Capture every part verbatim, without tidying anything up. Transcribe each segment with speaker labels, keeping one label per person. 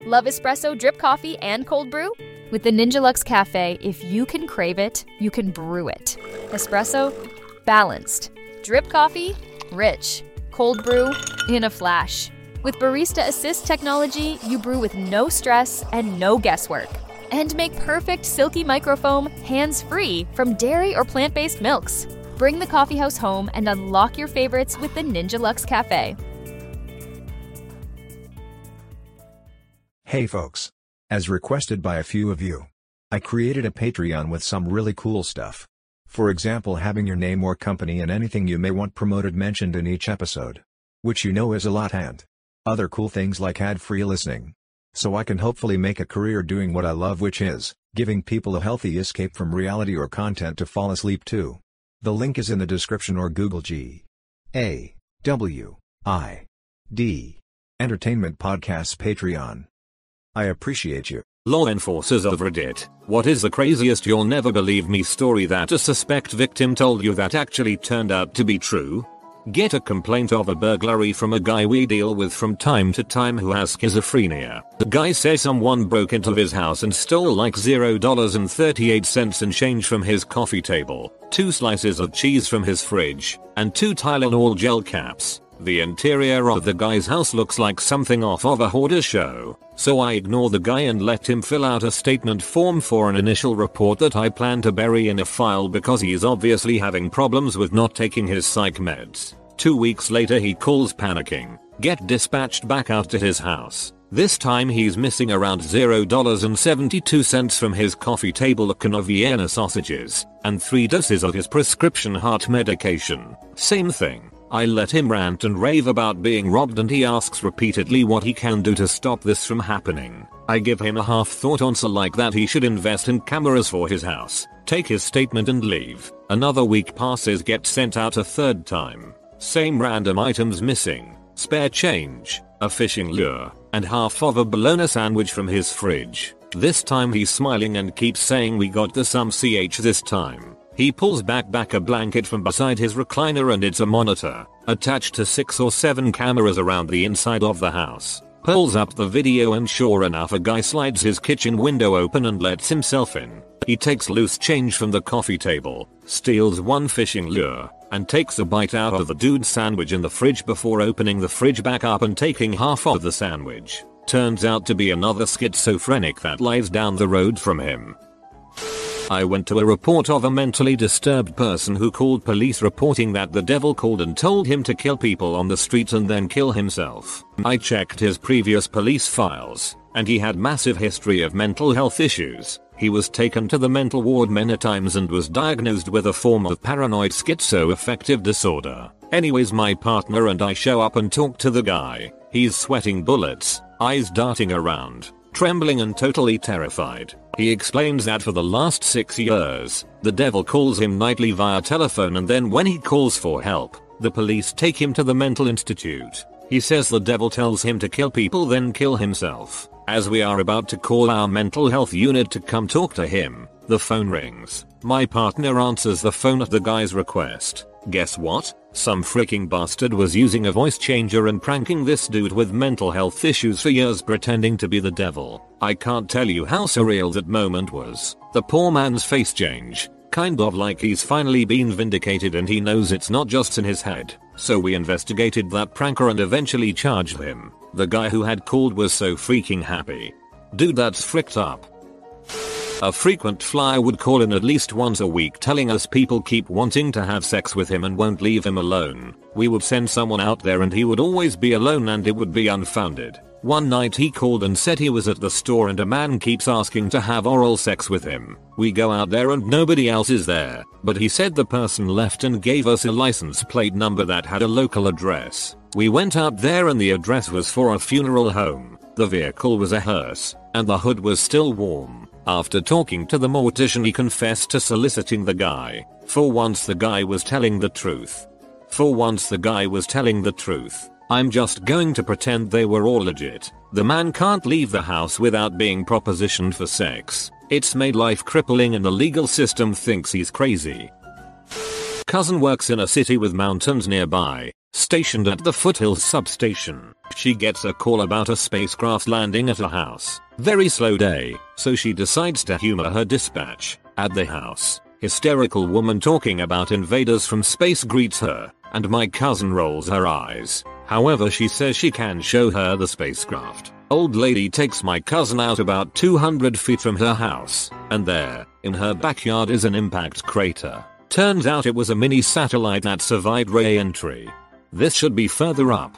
Speaker 1: Love espresso, drip coffee, and cold brew? With the Ninja Luxe Cafe, if you can crave it, you can brew it. Espresso, balanced. Drip coffee, rich. Cold brew, in a flash. With Barista Assist technology, you brew with no stress and no guesswork. And make perfect silky microfoam hands-free from dairy or plant-based milks. Bring the coffeehouse home and unlock your favorites with the Ninja Luxe Cafe.
Speaker 2: Hey folks. As requested by a few of you, I created a Patreon with some really cool stuff. For example, having your name or company and anything you may want promoted mentioned in each episode. Which you know is a lot, and other cool things like ad-free listening. So I can hopefully make a career doing what I love, which is giving people a healthy escape from reality or content to fall asleep to. The link is in the description or Google G A W I D Entertainment Podcasts Patreon. I appreciate you.
Speaker 3: Law enforcers of Reddit, what is the craziest you'll never believe me story that a suspect victim told you that actually turned out to be true? Get a complaint of a burglary from a guy we deal with from time to time who has schizophrenia. The guy says someone broke into his house and stole like zero dollars and thirty-eight cents in change from his coffee table, two slices of cheese from his fridge, and two Tylenol gel caps. The interior of the guy's house looks like something off of a hoarder show, so I ignore the guy and let him fill out a statement form for an initial report that I plan to bury in a file because he's obviously having problems with not taking his psych meds. Two weeks later he calls panicking, get dispatched back out to his house. This time he's missing around zero dollars and seventy-two cents from his coffee table, a can of Vienna sausages, and three doses of his prescription heart medication. Same thing. I let him rant and rave about being robbed and he asks repeatedly what he can do to stop this from happening. I give him a half-thought answer like that he should invest in cameras for his house, take his statement and leave. Another week passes, gets sent out a third time. Same random items missing, spare change, a fishing lure, and half of a bologna sandwich from his fridge. This time he's smiling and keeps saying we got the some C H this time. He pulls back back a blanket from beside his recliner and it's a monitor, attached to six or seven cameras around the inside of the house. Pulls up the video and sure enough a guy slides his kitchen window open and lets himself in. He takes loose change from the coffee table, steals one fishing lure, and takes a bite out of the dude's sandwich in the fridge before opening the fridge back up and taking half of the sandwich. Turns out to be another schizophrenic that lies down the road from him. I went to a report of a mentally disturbed person who called police reporting that the devil called and told him to kill people on the streets and then kill himself. I checked his previous police files, and he had massive history of mental health issues. He was taken to the mental ward many times and was diagnosed with a form of paranoid schizoaffective disorder. Anyways, my partner and I show up and talk to the guy. He's sweating bullets, eyes darting around, trembling and totally terrified. He explains that for the last six years, the devil calls him nightly via telephone and then when he calls for help, the police take him to the mental institute. He says the devil tells him to kill people then kill himself. As we are about to call our mental health unit to come talk to him, the phone rings. My partner answers the phone at the guy's request. Guess what? Some freaking bastard was using a voice changer and pranking this dude with mental health issues for years pretending to be the devil. I can't tell you how surreal that moment was. The poor man's face change, kind of like he's finally been vindicated and he knows it's not just in his head. So we investigated that pranker and eventually charged him. The guy who had called was so freaking happy. Dude, that's fricked up. A frequent flyer would call in at least once a week telling us people keep wanting to have sex with him and won't leave him alone. We would send someone out there and he would always be alone and it would be unfounded. One night he called and said he was at the store and a man keeps asking to have oral sex with him. We go out there and nobody else is there, but he said the person left and gave us a license plate number that had a local address. We went out there and the address was for a funeral home. The vehicle was a hearse, and the hood was still warm. After talking to the mortician he confessed to soliciting the guy. For once the guy was telling the truth. For once the guy was telling the truth. I'm just going to pretend they were all legit. The man can't leave the house without being propositioned for sex. It's made life crippling and the legal system thinks he's crazy. Cousin works in a city with mountains nearby. stationed at the Foothills substation. She gets a call about a spacecraft landing at her house. Very slow day, so she decides to humor her dispatch. At the house, hysterical woman talking about invaders from space greets her, and my cousin rolls her eyes. However, she says she can show her the spacecraft. Old lady takes my cousin out about two hundred feet from her house, and there, in her backyard is an impact crater. Turns out it was a mini satellite that survived re-entry. This should be further up.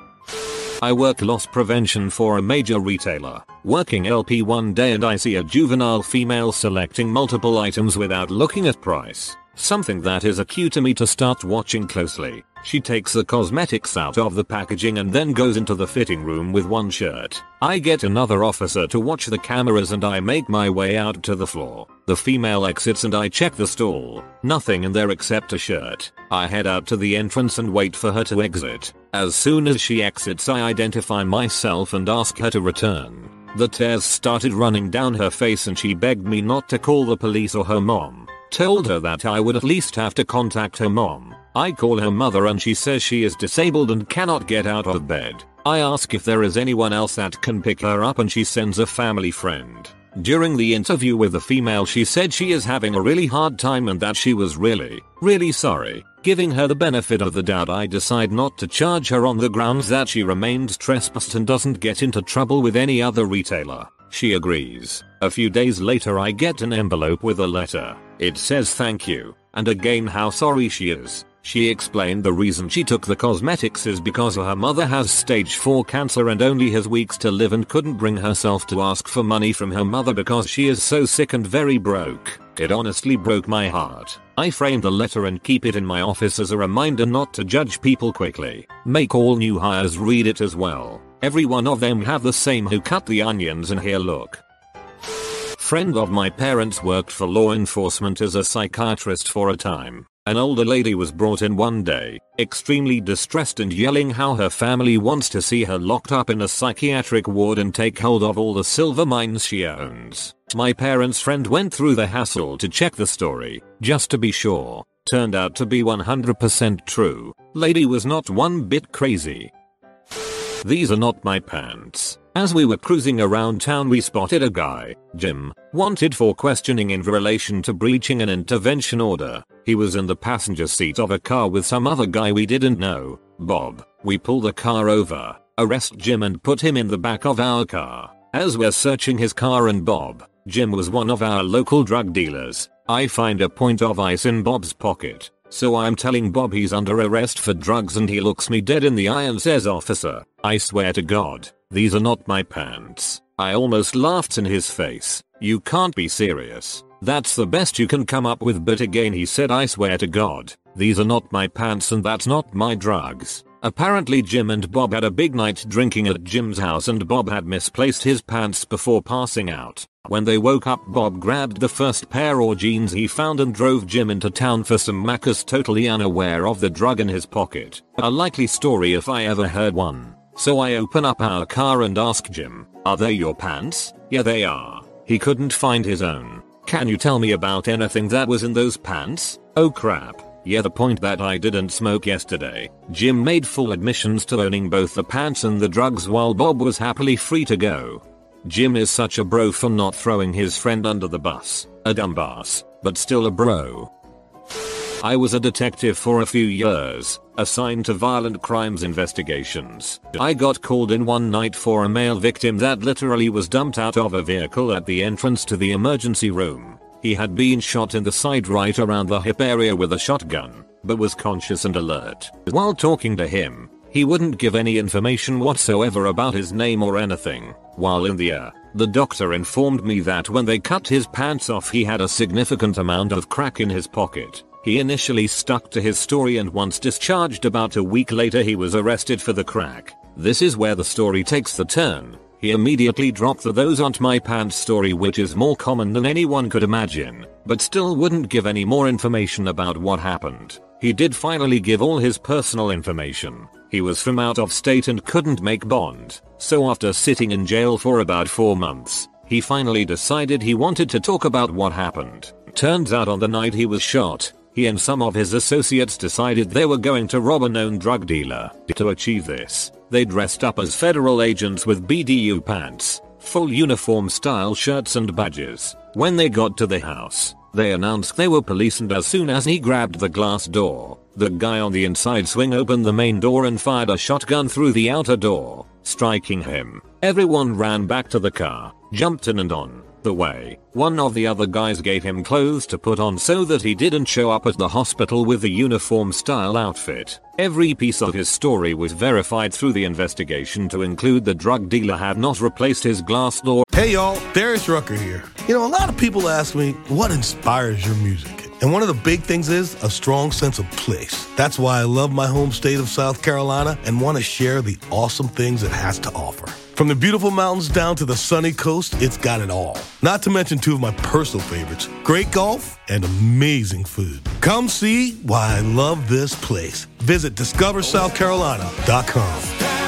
Speaker 3: I work loss prevention for a major retailer. Working L P one day and I see a juvenile female selecting multiple items without looking at price. Something that is a cue to me to start watching closely. She takes the cosmetics out of the packaging and then goes into the fitting room with one shirt. I get another officer to watch the cameras and I make my way out to the floor. The female exits and I check the stall. Nothing in there except a shirt. I head out to the entrance and wait for her to exit. As soon as she exits, I identify myself and ask her to return. The tears started running down her face and she begged me not to call the police or her mom. Told her that I would at least have to contact her mom. I call her mother and she says she is disabled and cannot get out of bed. I ask if there is anyone else that can pick her up and she sends a family friend. During the interview with the female, she said she is having a really hard time and that she was really, really sorry. Giving her the benefit of the doubt, I decide not to charge her on the grounds that she remains trespassed and doesn't get into trouble with any other retailer. She agrees. A few days later I get an envelope with a letter. It says thank you, and again how sorry she is. She explained the reason she took the cosmetics is because her mother has stage four cancer and only has weeks to live and couldn't bring herself to ask for money from her mother because she is so sick and very broke. It honestly broke my heart. I framed the letter and keep it in my office as a reminder not to judge people quickly. Make all new hires read it as well. Every one of them have the same who cut the onions and here look. Friend of my parents worked for law enforcement as a psychiatrist for a time. An older lady was brought in one day, extremely distressed and yelling how her family wants to see her locked up in a psychiatric ward and take hold of all the silver mines she owns. My parents' friend went through the hassle to check the story, just to be sure. Turned out to be one hundred percent true. Lady was not one bit crazy. These are not my pants. As we were cruising around town, we spotted a guy, Jim, wanted for questioning in relation to breaching an intervention order. He was in the passenger seat of a car with some other guy we didn't know, Bob. We pull the car over, arrest Jim and put him in the back of our car. As we're searching his car and Bob, Jim was one of our local drug dealers, I find a point of ice in Bob's pocket. So I'm telling Bob he's under arrest for drugs and he looks me dead in the eye and says, "Officer, I swear to God, these are not my pants." I almost laughed in his face. You can't be serious. That's the best you can come up with, but again he said, "I swear to God, these are not my pants and that's not my drugs." Apparently Jim and Bob had a big night drinking at Jim's house and Bob had misplaced his pants before passing out. When they woke up, Bob grabbed the first pair of jeans he found and drove Jim into town for some macas, totally unaware of the drug in his pocket. A likely story if I ever heard one. So I open up our car and ask Jim, "Are they your pants?" "Yeah, they are." He couldn't find his own. "Can you tell me about anything that was in those pants?" "Oh crap. Yeah, the point that I didn't smoke yesterday." Jim made full admissions to owning both the pants and the drugs while Bob was happily free to go. Jim is such a bro for not throwing his friend under the bus. A dumbass, but still a bro. I was a detective for a few years, assigned to violent crimes investigations. I got called in one night for a male victim that literally was dumped out of a vehicle at the entrance to the emergency room. He had been shot in the side right around the hip area with a shotgun, but was conscious and alert. While talking to him, he wouldn't give any information whatsoever about his name or anything. While in the air, the doctor informed me that when they cut his pants off he had a significant amount of crack in his pocket. He initially stuck to his story and once discharged about a week later he was arrested for the crack. This is where the story takes the turn. He immediately dropped the "those aren't my pants" story, which is more common than anyone could imagine, but still wouldn't give any more information about what happened. He did finally give all his personal information. He was from out of state and couldn't make bond, so after sitting in jail for about four months, he finally decided he wanted to talk about what happened. Turns out on the night he was shot, he and some of his associates decided they were going to rob a known drug dealer. To achieve this, they dressed up as federal agents with B D U pants, full uniform style shirts and badges. When they got to the house, they announced they were police, and as soon as he grabbed the glass door, the guy on the inside swung open the main door and fired a shotgun through the outer door, striking him. Everyone ran back to the car, jumped in, and on the way, one of the other guys gave him clothes to put on so that he didn't show up at the hospital with the uniform style outfit. Every piece of his story was verified through the investigation to include the drug dealer had not replaced his glass door.
Speaker 4: Hey y'all, Darius Rucker here. You know, a lot of people ask me, what inspires your music? And one of the big things is a strong sense of place. That's why I love my home state of South Carolina and want to share the awesome things it has to offer. From the beautiful mountains down to the sunny coast, it's got it all. Not to mention two of my personal favorites, great golf and amazing food. Come see why I love this place. Visit discover south carolina dot com.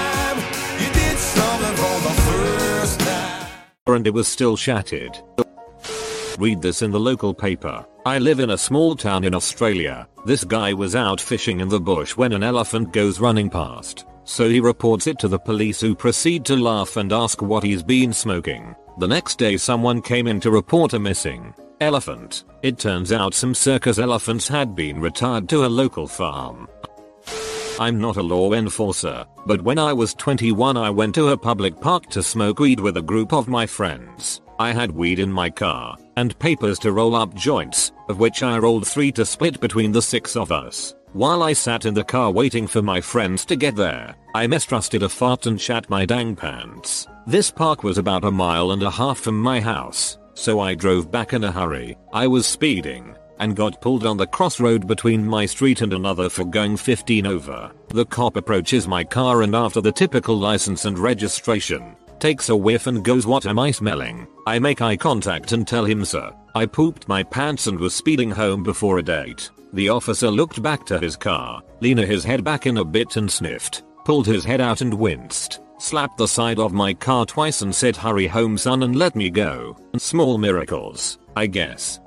Speaker 3: And it was still shattered. Read this in the local paper. I live in a small town in Australia. This guy was out fishing in the bush when an elephant goes running past. So he reports it to the police, who proceed to laugh and ask what he's been smoking. The next day someone came in to report a missing elephant. It turns out some circus elephants had been retired to a local farm. I'm not a law enforcer, but when I was twenty-one I went to a public park to smoke weed with a group of my friends. I had weed in my car, and papers to roll up joints, of which I rolled three to split between the six of us. While I sat in the car waiting for my friends to get there, I mistrusted a fart and shat my dang pants. This park was about a mile and a half from my house, so I drove back in a hurry. I was speeding, and got pulled on the crossroad between my street and another for going fifteen over. The cop approaches my car and, after the typical license and registration, takes a whiff and goes, "What am I smelling?" I make eye contact and tell him, "Sir, I pooped my pants and was speeding home before a date." The officer looked back to his car, leaned his head back in a bit and sniffed, pulled his head out and winced, slapped the side of my car twice and said, "Hurry home, son," and let me go. Small miracles, I guess.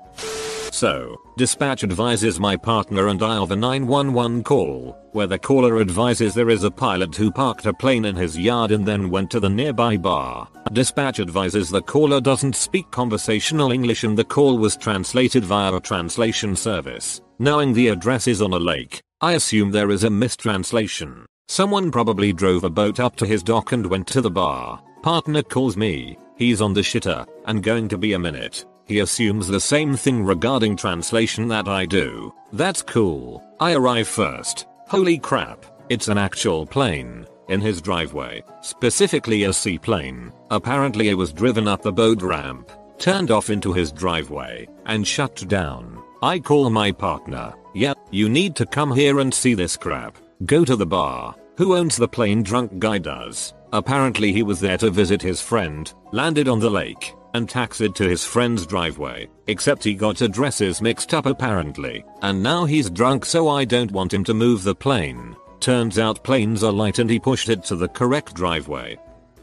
Speaker 3: So, dispatch advises my partner and I of a nine one one call, where the caller advises there is a pilot who parked a plane in his yard and then went to the nearby bar. Dispatch advises the caller doesn't speak conversational English and the call was translated via a translation service. Knowing the address is on a lake, I assume there is a mistranslation. Someone probably drove a boat up to his dock and went to the bar. Partner calls me, he's on the shitter, and going to be a minute. He assumes the same thing regarding translation that I do. That's cool. I arrive first. Holy crap, it's an actual plane in his driveway, specifically a seaplane. Apparently it was driven up the boat ramp, turned off into his driveway, and shut down. I call my partner. "Yep, you need to come here and see this crap." Go to the bar. Who owns the plane? Drunk guy does. Apparently he was there to visit his friend, landed on the lake, and taxied to his friend's driveway, except he got addresses mixed up apparently, and now he's drunk, so I don't want him to move the plane. Turns out planes are light and he pushed it to the correct driveway.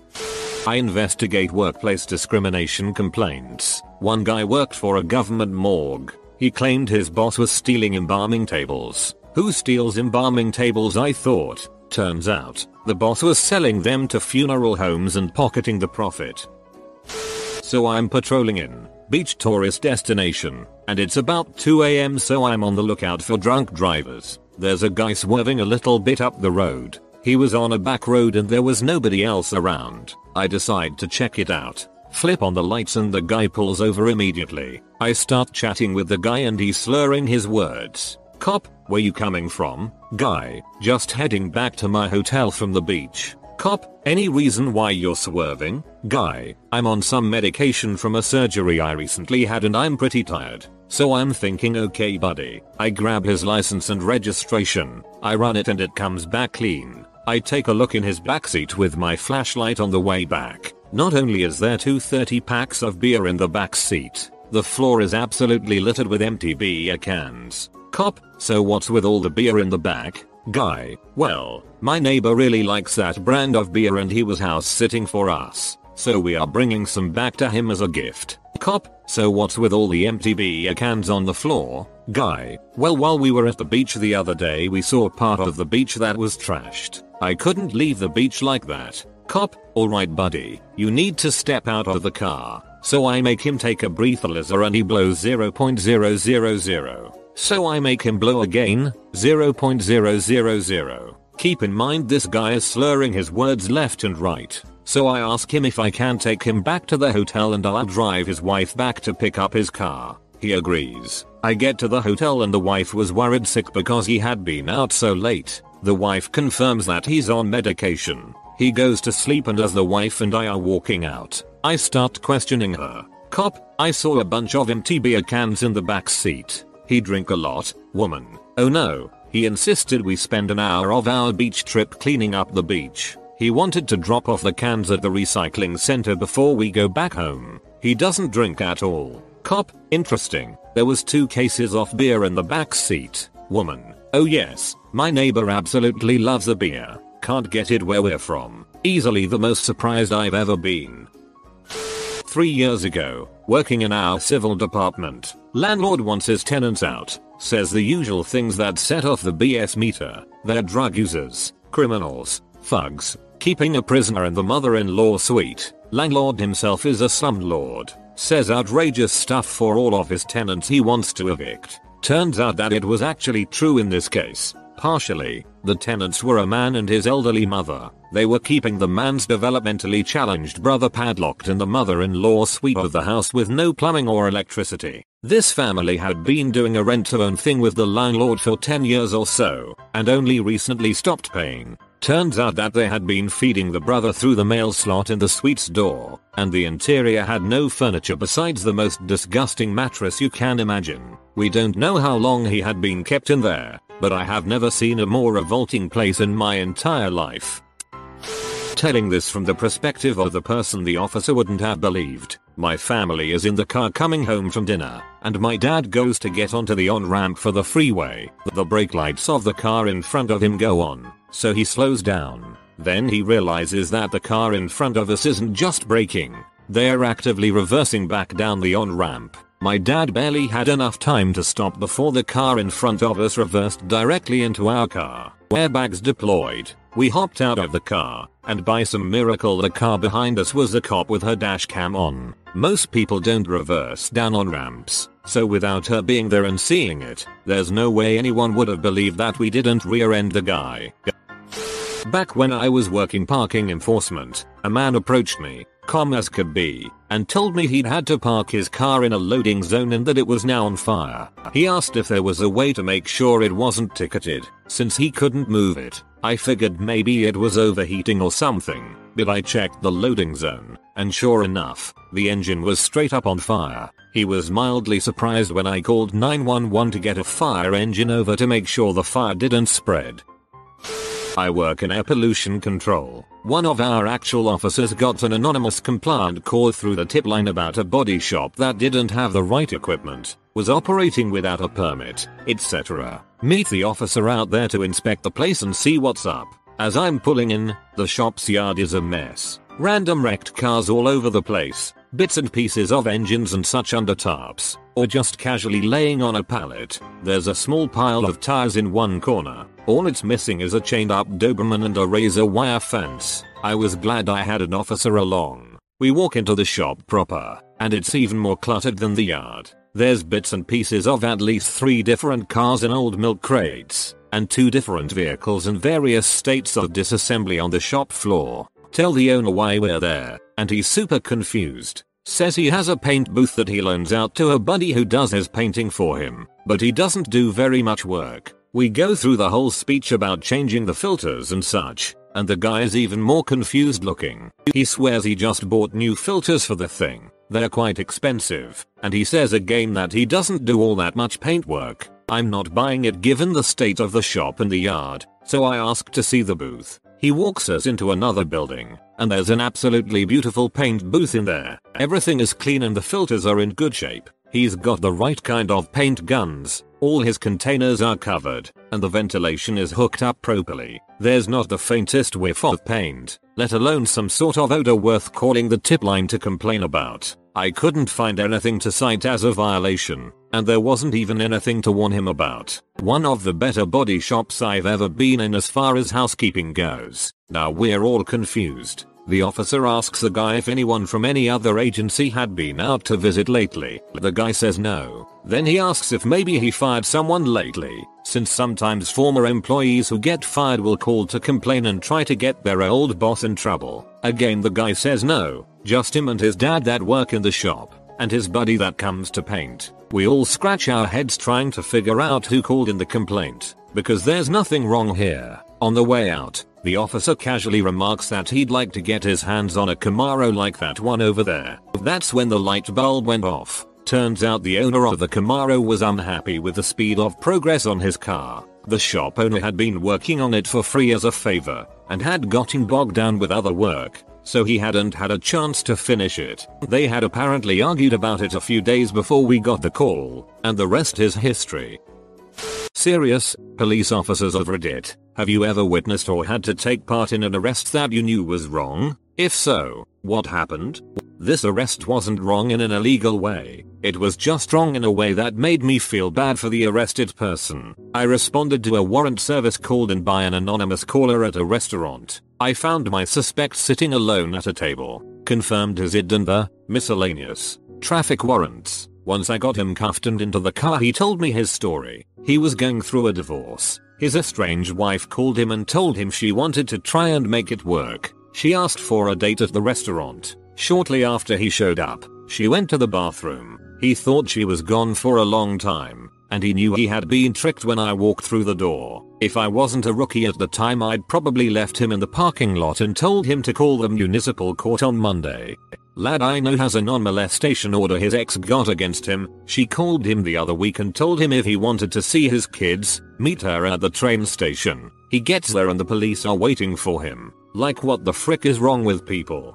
Speaker 3: I investigate workplace discrimination complaints. One guy worked for a government morgue. He claimed his boss was stealing embalming tables. Who steals embalming tables, I thought. Turns out, the boss was selling them to funeral homes and pocketing the profit. So I'm patrolling in beach tourist destination, and it's about two a m so I'm on the lookout for drunk drivers. There's a guy swerving a little bit up the road. He was on a back road and there was nobody else around. I decide to check it out. Flip on the lights and the guy pulls over immediately. I start chatting with the guy and he's slurring his words. "Cop, where you coming from?" Guy, "Just heading back to my hotel from the beach." Cop, "Any reason why you're swerving?" Guy, "I'm on some medication from a surgery I recently had and I'm pretty tired. So I'm thinking, okay buddy." I grab his license and registration. I run it and it comes back clean. I take a look in his backseat with my flashlight on the way back. Not only is there two thirty packs of beer in the back seat, the floor is absolutely littered with empty beer cans. Cop, "So what's with all the beer in the back?" Guy, "Well, my neighbor really likes that brand of beer and he was house sitting for us, so we are bringing some back to him as a gift." Cop, "So what's with all the empty beer cans on the floor?" Guy, well, while we were at the beach the other day, we saw part of the beach that was trashed. I couldn't leave the beach like that. Cop, alright buddy, you need to step out of the car. So I make him take a breathalyzer and he blows zero point zero zero zero. So I make him blow again, zero point zero zero zero. Keep in mind this guy is slurring his words left and right. So I ask him if I can take him back to the hotel and I'll drive his wife back to pick up his car. He agrees. I get to the hotel and the wife was worried sick because he had been out so late. The wife confirms that he's on medication. He goes to sleep, and as the wife and I are walking out, I start questioning her. Cop, I saw a bunch of empty beer cans in the back seat. He drink a lot, woman. Oh no. He insisted we spend an hour of our beach trip cleaning up the beach. He wanted to drop off the cans at the recycling center before we go back home. He doesn't drink at all. Cop, interesting. There was two cases of beer in the back seat. Woman, oh yes, my neighbor absolutely loves a beer. Can't get it where we're from. Easily the most surprised I've ever been. Three years ago, working in our civil department, landlord wants his tenants out. Says the usual things that set off the B S meter. They're drug users, criminals, thugs, keeping a prisoner in the mother-in-law suite. Landlord himself is a slumlord. Says outrageous stuff for all of his tenants he wants to evict. Turns out that it was actually true in this case. Partially, the tenants were a man and his elderly mother. They were keeping the man's developmentally challenged brother padlocked in the mother-in-law suite of the house with no plumbing or electricity. This family had been doing a rent-to-own thing with the landlord for ten years or so, and only recently stopped paying. Turns out that they had been feeding the brother through the mail slot in the suite's door, and the interior had no furniture besides the most disgusting mattress you can imagine. We don't know how long he had been kept in there, but I have never seen a more revolting place in my entire life. Telling this from the perspective of the person the officer wouldn't have believed. My family is in the car coming home from dinner, and my dad goes to get onto the on-ramp for the freeway. The brake lights of the car in front of him go on, so he slows down. Then he realizes that the car in front of us isn't just braking, they're actively reversing back down the on-ramp. My dad barely had enough time to stop before the car in front of us reversed directly into our car. Airbags deployed. We hopped out of the car, and by some miracle the car behind us was a cop with her dash cam on. Most people don't reverse down on ramps, so without her being there and seeing it, there's no way anyone would have believed that we didn't rear-end the guy. Back when I was working parking enforcement, a man approached me, calm as could be, and told me he'd had to park his car in a loading zone and that it was now on fire. He asked if there was a way to make sure it wasn't ticketed, since he couldn't move it. I figured maybe it was overheating or something, but I checked the loading zone, and sure enough, the engine was straight up on fire. He was mildly surprised when I called nine one one to get a fire engine over to make sure the fire didn't spread. I work in air pollution control. One of our actual officers got an anonymous complaint call through the tip line about a body shop that didn't have the right equipment, was operating without a permit, et cetera. Meet the officer out there to inspect the place and see what's up. As I'm pulling in, the shop's yard is a mess. Random wrecked cars all over the place, bits and pieces of engines and such under tarps, or just casually laying on a pallet. There's a small pile of tires in one corner. All it's missing is a chained up Doberman and a razor wire fence. I was glad I had an officer along. We walk into the shop proper, and it's even more cluttered than the yard. There's bits and pieces of at least three different cars and old milk crates, and two different vehicles in various states of disassembly on the shop floor. Tell the owner why we're there, and he's super confused. Says he has a paint booth that he loans out to a buddy who does his painting for him, but he doesn't do very much work. We go through the whole speech about changing the filters and such, and the guy is even more confused looking. He swears he just bought new filters for the thing. They're quite expensive, and he says again that he doesn't do all that much paint work. I'm not buying it given the state of the shop and the yard, so I ask to see the booth. He walks us into another building, and there's an absolutely beautiful paint booth in there. Everything is clean and the filters are in good shape. He's got the right kind of paint guns, all his containers are covered, and the ventilation is hooked up properly. There's not the faintest whiff of paint, let alone some sort of odor worth calling the tip line to complain about. I couldn't find anything to cite as a violation, and there wasn't even anything to warn him about. One of the better body shops I've ever been in as far as housekeeping goes. Now we're all confused. The officer asks the guy if anyone from any other agency had been out to visit lately. The guy says no. Then he asks if maybe he fired someone lately, since sometimes former employees who get fired will call to complain and try to get their old boss in trouble. Again the guy says no, just him and his dad that work in the shop, and his buddy that comes to paint. We all scratch our heads trying to figure out who called in the complaint, because there's nothing wrong here. On the way out, the officer casually remarks that he'd like to get his hands on a Camaro like that one over there. That's when the light bulb went off. Turns out the owner of the Camaro was unhappy with the speed of progress on his car. The shop owner had been working on it for free as a favor, and had gotten bogged down with other work, so he hadn't had a chance to finish it. They had apparently argued about it a few days before we got the call, and the rest is history. Serious, police officers of Reddit, have you ever witnessed or had to take part in an arrest that you knew was wrong? If so, what happened? This arrest wasn't wrong in an illegal way. It was just wrong in a way that made me feel bad for the arrested person. I responded to a warrant service called in by an anonymous caller at a restaurant. I found my suspect sitting alone at a table. Confirmed his I D and the miscellaneous traffic warrants. Once I got him cuffed and into the car, he told me his story. He was going through a divorce. His estranged wife called him and told him she wanted to try and make it work. She asked for a date at the restaurant. Shortly after he showed up, she went to the bathroom. He thought she was gone for a long time, and he knew he had been tricked when I walked through the door. If I wasn't a rookie at the time, I'd probably left him in the parking lot and told him to call the municipal court on Monday. Lad I know has a non-molestation order his ex got against him. She called him the other week and told him if he wanted to see his kids, meet her at the train station. He gets there and the police are waiting for him. Like, what the frick is wrong with people?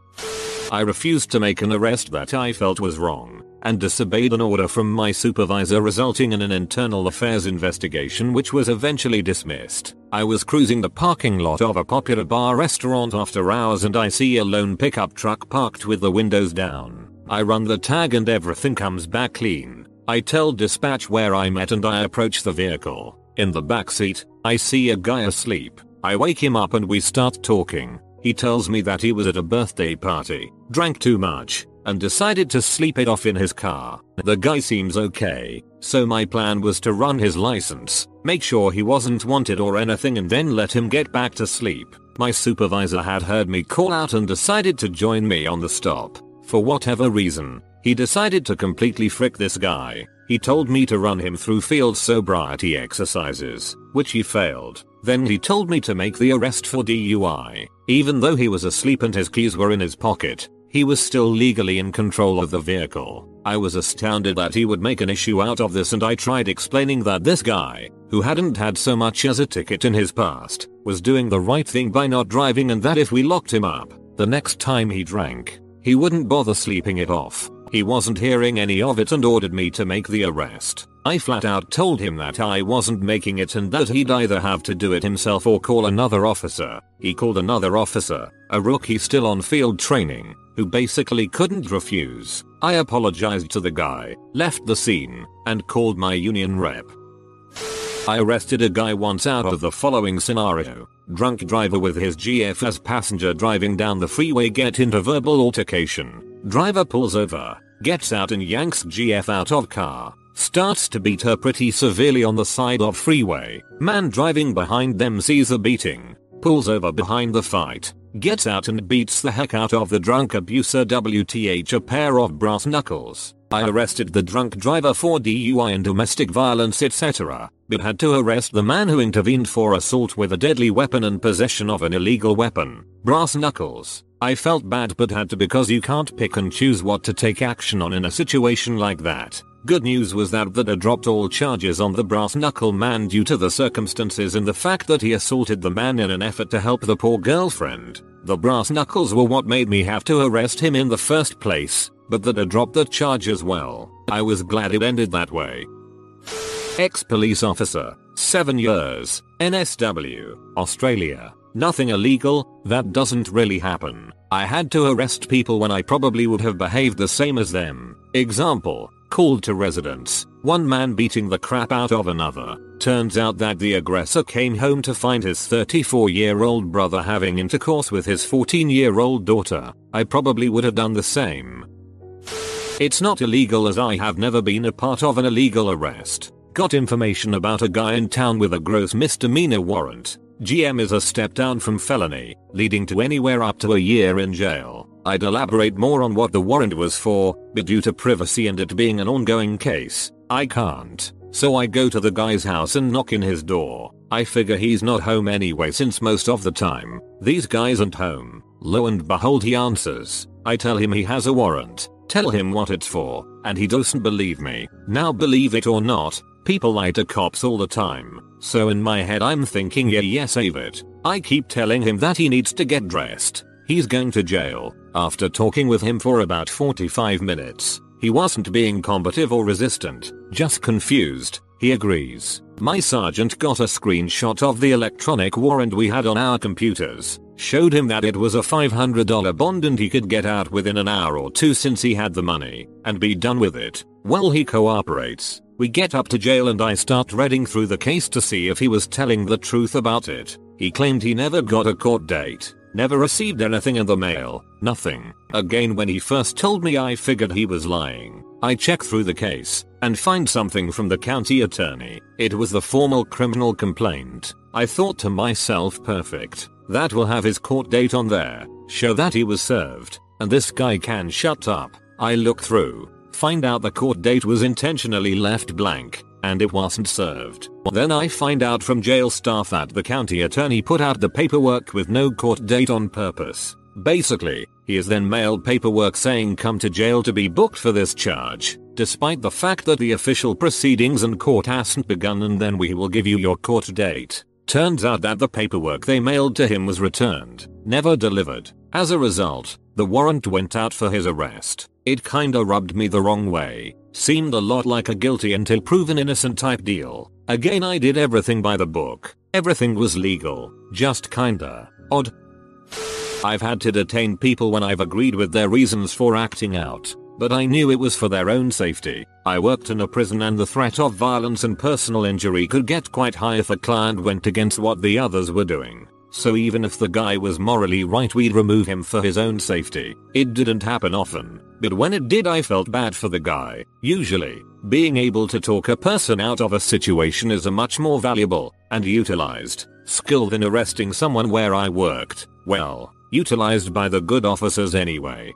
Speaker 3: I refused to make an arrest that I felt was wrong, and disobeyed an order from my supervisor, resulting in an internal affairs investigation which was eventually dismissed. I was cruising the parking lot of a popular bar restaurant after hours and I see a lone pickup truck parked with the windows down. I run the tag and everything comes back clean. I tell dispatch where I'm at and I approach the vehicle. In the backseat, I see a guy asleep. I wake him up and we start talking. He tells me that he was at a birthday party, drank too much, and decided to sleep it off in his car. The guy seems okay, so my plan was to run his license, make sure he wasn't wanted or anything, and then let him get back to sleep. My supervisor had heard me call out and decided to join me on the stop. For whatever reason, he decided to completely frick this guy. He told me to run him through field sobriety exercises, which he failed. Then he told me to make the arrest for D U I. Even though he was asleep and his keys were in his pocket, he was still legally in control of the vehicle. I was astounded that he would make an issue out of this, and I tried explaining that this guy, who hadn't had so much as a ticket in his past, was doing the right thing by not driving, and that if we locked him up, the next time he drank, he wouldn't bother sleeping it off. He wasn't hearing any of it and ordered me to make the arrest. I flat out told him that I wasn't making it and that he'd either have to do it himself or call another officer. He called another officer, a rookie still on field training, who basically couldn't refuse. I apologized to the guy, left the scene, and called my union rep. I arrested a guy once out of the following scenario. Drunk driver with his G F as passenger driving down the freeway get into verbal altercation. Driver pulls over, gets out and yanks G F out of car. Starts to beat her pretty severely on the side of freeway. Man driving behind them sees the beating, pulls over behind the fight, gets out and beats the heck out of the drunk abuser. W T H a pair of brass knuckles. I arrested the drunk driver for D U I and domestic violence et cetera, but had to arrest the man who intervened for assault with a deadly weapon and possession of an illegal weapon. Brass knuckles. I felt bad but had to, because you can't pick and choose what to take action on in a situation like that. Good news was that that I dropped all charges on the brass knuckle man due to the circumstances and the fact that he assaulted the man in an effort to help the poor girlfriend. The brass knuckles were what made me have to arrest him in the first place, but that I dropped the charge as well. I was glad it ended that way. Ex-police officer, seven years, N S W, Australia. Nothing illegal, that doesn't really happen. I had to arrest people when I probably would have behaved the same as them. Example, called to residence, one man beating the crap out of another. Turns out that the aggressor came home to find his thirty-four year old brother having intercourse with his fourteen year old daughter. I probably would have done the same. It's not illegal as I have never been a part of an illegal arrest. Got information about a guy in town with a gross misdemeanor warrant. G M is a step down from felony, leading to anywhere up to a year in jail. I'd elaborate more on what the warrant was for, but due to privacy and it being an ongoing case, I can't. So I go to the guy's house and knock in his door. I figure he's not home anyway since most of the time these guys aren't home. Lo and behold, he answers. I tell him he has a warrant, tell him what it's for, and he doesn't believe me. Now believe it or not, people lie to cops all the time. So in my head I'm thinking, yeah, yeah, save it. I keep telling him that he needs to get dressed. He's going to jail. After talking with him for about forty-five minutes, he wasn't being combative or resistant, just confused. He agrees. My sergeant got a screenshot of the electronic warrant we had on our computers, showed him that it was a five hundred dollar bond and he could get out within an hour or two since he had the money, and be done with it. Well, he cooperates. We get up to jail and I start reading through the case to see if he was telling the truth about it. He claimed he never got a court date, never received anything in the mail, nothing. Again, when he first told me I figured he was lying. I check through the case and find something from the county attorney. It was the formal criminal complaint. I thought to myself, perfect. That will have his court date on there, show that he was served, and this guy can shut up. I look through, find out the court date was intentionally left blank, and it wasn't served. Then I find out from jail staff that the county attorney put out the paperwork with no court date on purpose. Basically, he has then mailed paperwork saying come to jail to be booked for this charge, despite the fact that the official proceedings and court hasn't begun, and then we will give you your court date. Turns out that the paperwork they mailed to him was returned, never delivered. As a result, the warrant went out for his arrest. It kinda rubbed me the wrong way. Seemed a lot like a guilty until proven innocent type deal. Again, I did everything by the book. Everything was legal. Just kinda odd. I've had to detain people when I've agreed with their reasons for acting out, but I knew it was for their own safety. I worked in a prison and the threat of violence and personal injury could get quite high if a client went against what the others were doing. So even if the guy was morally right, we'd remove him for his own safety. It didn't happen often, but when it did I felt bad for the guy. Usually, being able to talk a person out of a situation is a much more valuable and utilized skill than arresting someone where I worked. Well, utilized by the good officers anyway.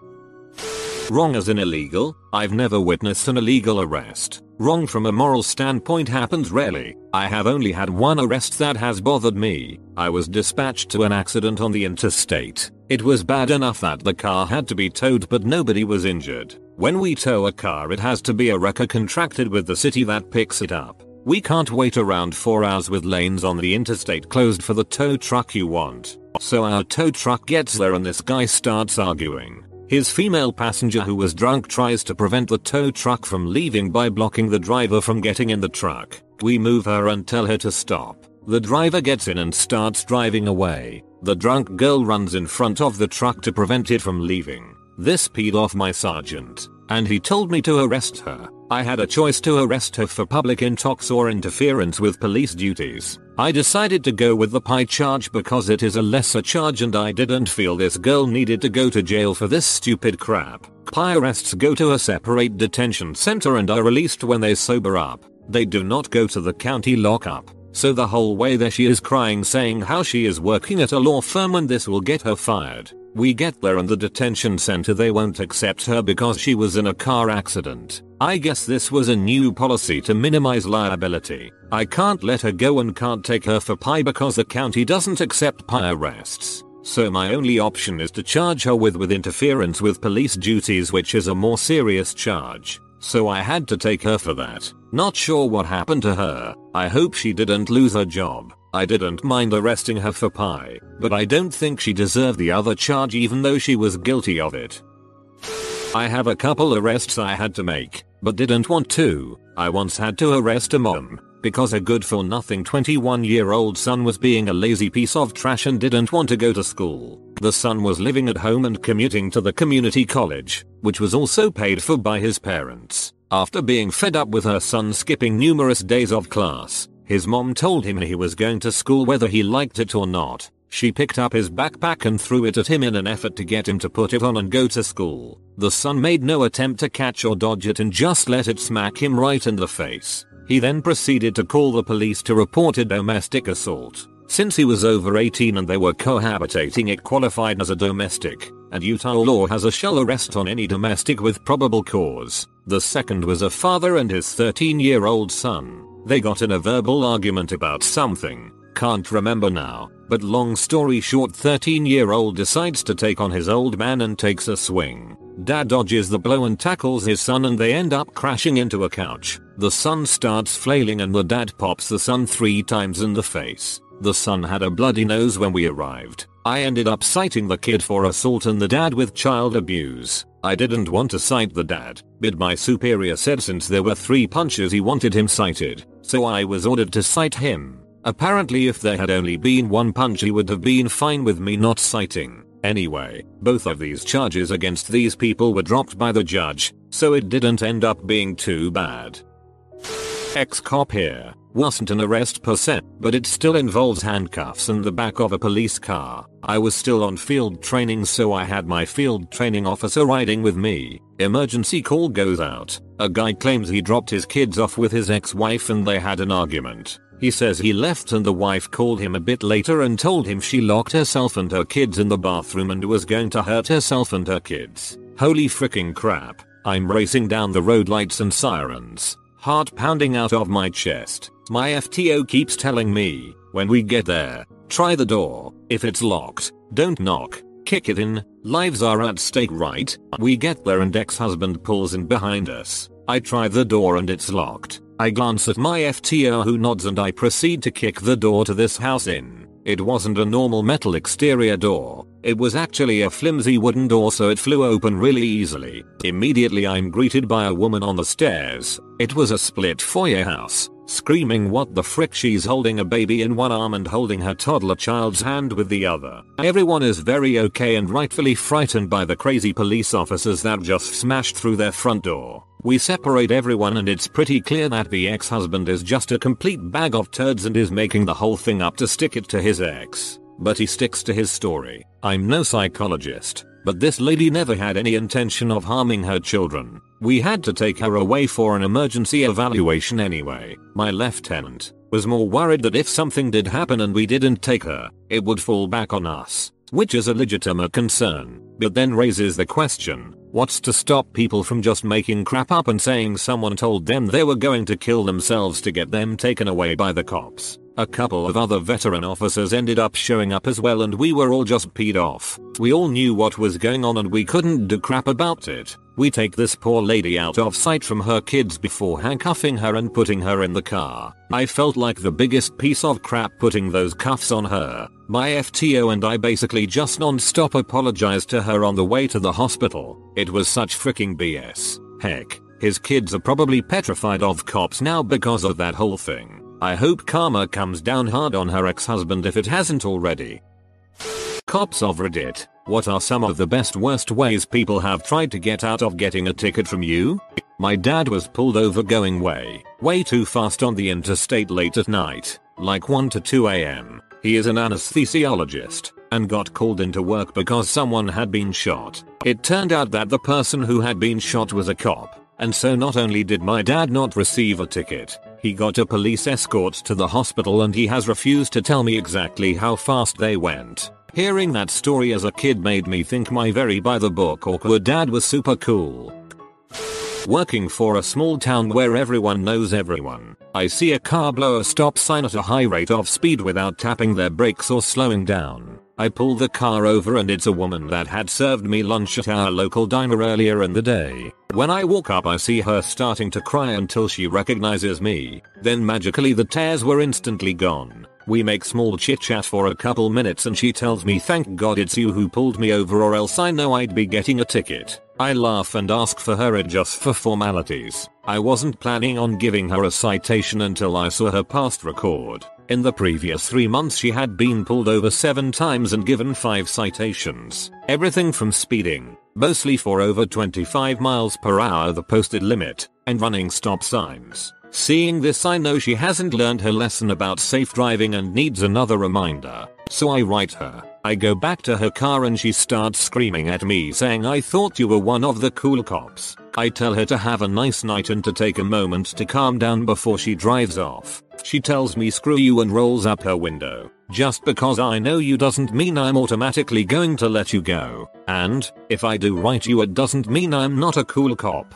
Speaker 3: Wrong as in illegal? I've never witnessed an illegal arrest. Wrong from a moral standpoint happens rarely. I have only had one arrest that has bothered me. I was dispatched to an accident on the interstate. It was bad enough that the car had to be towed, but nobody was injured. When we tow a car, it has to be a wrecker contracted with the city that picks it up. We can't wait around four hours with lanes on the interstate closed for the tow truck you want. So our tow truck gets there and this guy starts arguing. His female passenger who was drunk tries to prevent the tow truck from leaving by blocking the driver from getting in the truck. We move her and tell her to stop. The driver gets in and starts driving away. The drunk girl runs in front of the truck to prevent it from leaving. This peed off my sergeant, and he told me to arrest her. I had a choice to arrest her for public intox or interference with police duties. I decided to go with the P I charge because it is a lesser charge and I didn't feel this girl needed to go to jail for this stupid crap. P I arrests go to a separate detention center and are released when they sober up. They do not go to the county lockup. So the whole way there she is crying, saying how she is working at a law firm and this will get her fired. We get there and the detention center, they won't accept her because she was in a car accident. I guess this was a new policy to minimize liability. I can't let her go and can't take her for P I because the county doesn't accept P I arrests. So my only option is to charge her with with interference with police duties, which is a more serious charge. So I had to take her for that. Not sure what happened to her. I hope she didn't lose her job. I didn't mind arresting her for P I, but I don't think she deserved the other charge even though she was guilty of it. I have a couple arrests I had to make, but didn't want to. I once had to arrest a mom because a good for nothing twenty-one year old son was being a lazy piece of trash and didn't want to go to school. The son was living at home and commuting to the community college, which was also paid for by his parents. After being fed up with her son skipping numerous days of class, his mom told him he was going to school whether he liked it or not. She picked up his backpack and threw it at him in an effort to get him to put it on and go to school. The son made no attempt to catch or dodge it and just let it smack him right in the face. He then proceeded to call the police to report a domestic assault. Since he was over eighteen and they were cohabitating, it qualified as a domestic, and Utah law has a shall arrest on any domestic with probable cause. The second was a father and his thirteen year old son. They got in a verbal argument about something. Can't remember now, but long story short, thirteen year old decides to take on his old man and takes a swing. Dad dodges the blow and tackles his son and they end up crashing into a couch. The son starts flailing and the dad pops the son three times in the face. The son had a bloody nose when we arrived. I ended up citing the kid for assault and the dad with child abuse. I didn't want to cite the dad, but my superior said since there were three punches he wanted him cited, so I was ordered to cite him. Apparently if there had only been one punch he would have been fine with me not citing. Anyway, both of these charges against these people were dropped by the judge, so it didn't end up being too bad. Ex-cop here. Wasn't an arrest per se, but it still involves handcuffs and the back of a police car. I was still on field training, so I had my field training officer riding with me. Emergency call goes out. A guy claims he dropped his kids off with his ex-wife and they had an argument. He says he left and the wife called him a bit later and told him she locked herself and her kids in the bathroom and was going to hurt herself and her kids. Holy freaking crap. I'm racing down the road, lights and sirens. Heart pounding out of my chest. My F T O keeps telling me, when we get there, try the door. If it's locked, don't knock. Kick it in. Lives are at stake, right? We get there and ex-husband pulls in behind us. I try the door and it's locked. I glance at my F T O who nods and I proceed to kick the door to this house in. It wasn't a normal metal exterior door. It was actually a flimsy wooden door, so it flew open really easily. Immediately I'm greeted by a woman on the stairs. It was a split foyer house. Screaming what the frick, she's holding a baby in one arm and holding her toddler child's hand with the other. Everyone is very okay and rightfully frightened by the crazy police officers that just smashed through their front door. We separate everyone and it's pretty clear that the ex-husband is just a complete bag of turds and is making the whole thing up to stick it to his ex. But he sticks to his story. I'm no psychologist, but this lady never had any intention of harming her children. We had to take her away for an emergency evaluation anyway. My lieutenant was more worried that if something did happen and we didn't take her, it would fall back on us, which is a legitimate concern, but then raises the question, what's to stop people from just making crap up and saying someone told them they were going to kill themselves to get them taken away by the cops? A couple of other veteran officers ended up showing up as well and we were all just peed off. We all knew what was going on and we couldn't do crap about it. We take this poor lady out of sight from her kids before handcuffing her and putting her in the car. I felt like the biggest piece of crap putting those cuffs on her. My F T O and I basically just non-stop apologized to her on the way to the hospital. It was such freaking B S. Heck, his kids are probably petrified of cops now because of that whole thing. I hope karma comes down hard on her ex-husband if it hasn't already. Cops of Reddit, what are some of the best worst ways people have tried to get out of getting a ticket from you? My dad was pulled over going way, way too fast on the interstate late at night, like one to two a m. He is an anesthesiologist, and got called into work because someone had been shot. It turned out that the person who had been shot was a cop, and so not only did my dad not receive a ticket, he got a police escort to the hospital and he has refused to tell me exactly how fast they went. Hearing that story as a kid made me think my very by the book awkward dad was super cool. Working for a small town where everyone knows everyone, I see a car blow a stop sign at a high rate of speed without tapping their brakes or slowing down. I pull the car over and it's a woman that had served me lunch at our local diner earlier in the day. When I walk up I see her starting to cry until she recognizes me, then magically the tears were instantly gone. We make small chit chat for a couple minutes and she tells me thank God it's you who pulled me over or else I know I'd be getting a ticket. I laugh and ask for her it just for formalities. I wasn't planning on giving her a citation until I saw her past record. In the previous three months she had been pulled over seven times and given five citations. Everything from speeding, mostly for over twenty-five miles per hour the posted limit, and running stop signs. Seeing this, I know she hasn't learned her lesson about safe driving and needs another reminder. So I write her. I go back to her car and she starts screaming at me saying, "I thought you were one of the cool cops." I tell her to have a nice night and to take a moment to calm down before she drives off. She tells me screw you and rolls up her window. Just because I know you doesn't mean I'm automatically going to let you go. And, if I do write you it doesn't mean I'm not a cool cop.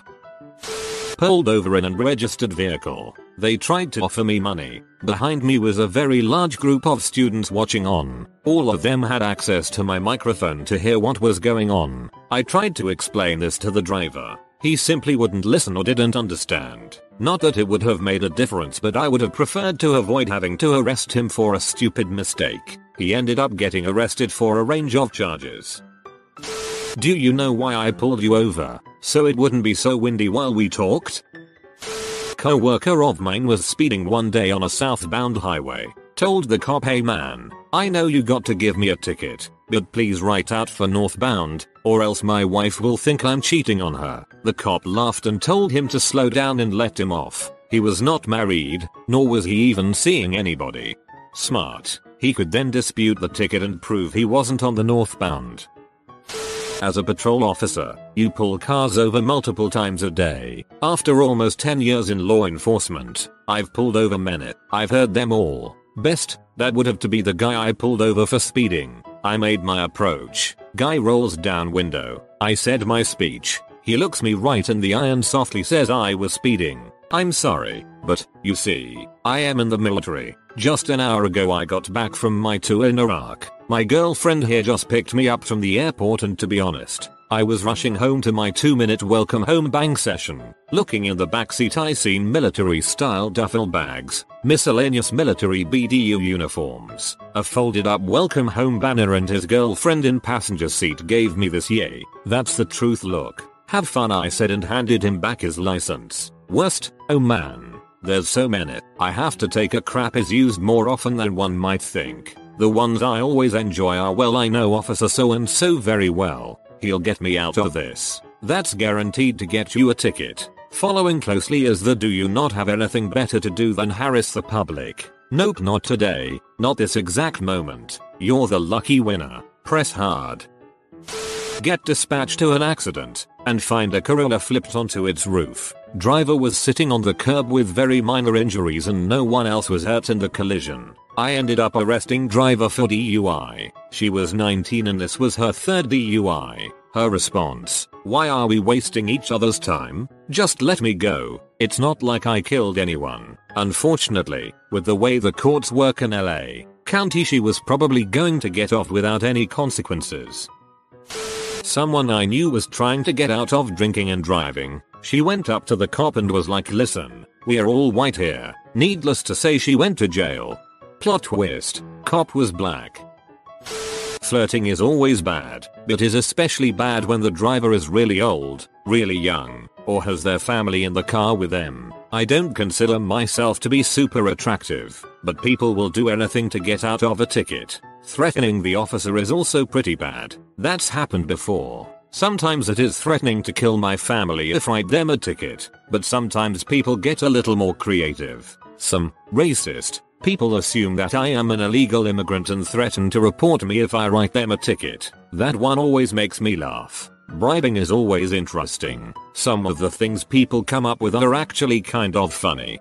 Speaker 3: Pulled over in an unregistered vehicle. They tried to offer me money. Behind me was a very large group of students watching on. All of them had access to my microphone to hear what was going on. I tried to explain this to the driver. He simply wouldn't listen or didn't understand. Not that it would have made a difference, but I would have preferred to avoid having to arrest him for a stupid mistake. He ended up getting arrested for a range of charges. Do you know why I pulled you over? So it wouldn't be so windy while we talked? Co-worker of mine was speeding one day on a southbound highway. Told the cop, "Hey man, I know you got to give me a ticket, but please write out for northbound, or else my wife will think I'm cheating on her." The cop laughed and told him to slow down and let him off. He was not married, nor was he even seeing anybody. Smart. He could then dispute the ticket and prove he wasn't on the northbound. As a patrol officer, you pull cars over multiple times a day. After almost ten years in law enforcement, I've pulled over many. I've heard them all. Best, that would have to be the guy I pulled over for speeding. I made my approach. Guy rolls down window. I said my speech. He looks me right in the eye and softly says I was speeding. I'm sorry, but, you see, I am in the military. Just an hour ago I got back from my tour in Iraq. My girlfriend here just picked me up from the airport and to be honest, I was rushing home to my two minute welcome home bang session. Looking in the backseat I seen military style duffel bags, miscellaneous military B D U uniforms, a folded up welcome home banner, and his girlfriend in passenger seat gave me this "yay, that's the truth look. Have fun," I said and handed him back his license. Worst, oh man, there's so many. I have to take a crap is used more often than one might think. The ones I always enjoy are, "Well, I know officer so and so very well. He'll get me out of this." That's guaranteed to get you a ticket. Following closely is the "Do you not have anything better to do than harass the public?" Nope, not today. Not this exact moment. You're the lucky winner. Press hard. Get dispatched to an accident and find a Corolla flipped onto its roof. Driver was sitting on the curb with very minor injuries and no one else was hurt in the collision. I ended up arresting driver for D U I. She was nineteen and this was her third D U I. Her response: "Why are we wasting each other's time? Just let me go. It's not like I killed anyone." Unfortunately, with the way the courts work in L A County, she was probably going to get off without any consequences. Someone I knew was trying to get out of drinking and driving. She went up to the cop and was like, "Listen, we're all white here." Needless to say, she went to jail. Plot twist, cop was black. Flirting is always bad, but is especially bad when the driver is really old, really young, or has their family in the car with them. I don't consider myself to be super attractive, but people will do anything to get out of a ticket. Threatening the officer is also pretty bad. That's happened before. Sometimes it is threatening to kill my family if I write them a ticket, but sometimes people get a little more creative. Some racist people assume that I am an illegal immigrant and threaten to report me if I write them a ticket. That one always makes me laugh. Bribing is always interesting. Some of the things people come up with are actually kind of funny.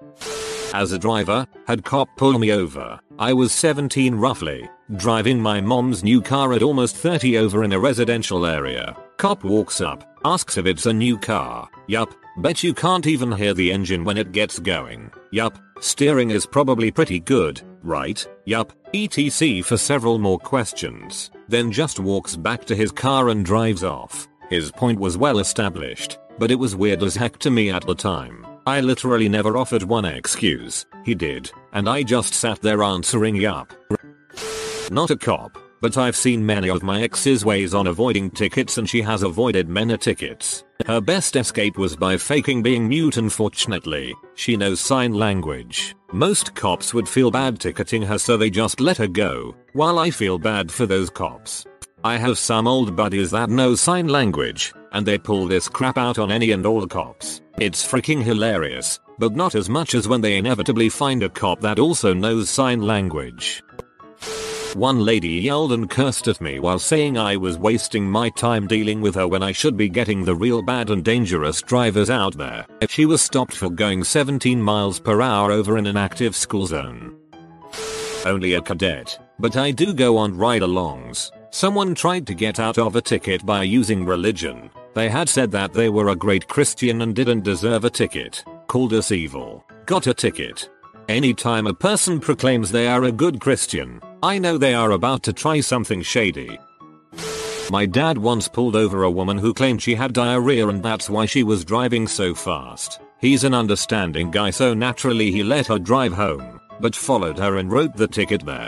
Speaker 3: As a driver, had cop pull me over. I was seventeen roughly, driving my mom's new car at almost thirty over in a residential area. Cop walks up, asks if it's a new car. Yup, bet you can't even hear the engine when it gets going. Yup, steering is probably pretty good, right? Yup, et cetera for several more questions. Then just walks back to his car and drives off. His point was well established, but it was weird as heck to me at the time. I literally never offered one excuse. He did, and I just sat there answering yup. Not a cop, but I've seen many of my ex's ways on avoiding tickets, and she has avoided many tickets. Her best escape was by faking being mute. Unfortunately, She knows sign language. Most cops would feel bad ticketing her, so they just let her go, while I feel bad for those cops. I have some old buddies that know sign language, and they pull this crap out on any and all cops. It's freaking hilarious, but not as much as when they inevitably find a cop that also knows sign language. One lady yelled and cursed at me while saying I was wasting my time dealing with her when I should be getting the real bad and dangerous drivers out there. She was stopped for going seventeen miles per hour over in an active school zone. Only a cadet, but I do go on ride-alongs. Someone tried to get out of a ticket by using religion. They had said that they were a great Christian and didn't deserve a ticket. Called us evil. Got a ticket. Anytime a person proclaims they are a good Christian, I know they are about to try something shady. My dad once pulled over a woman who claimed she had diarrhea and that's why she was driving so fast. He's an understanding guy, so naturally he let her drive home, but followed her and wrote the ticket there.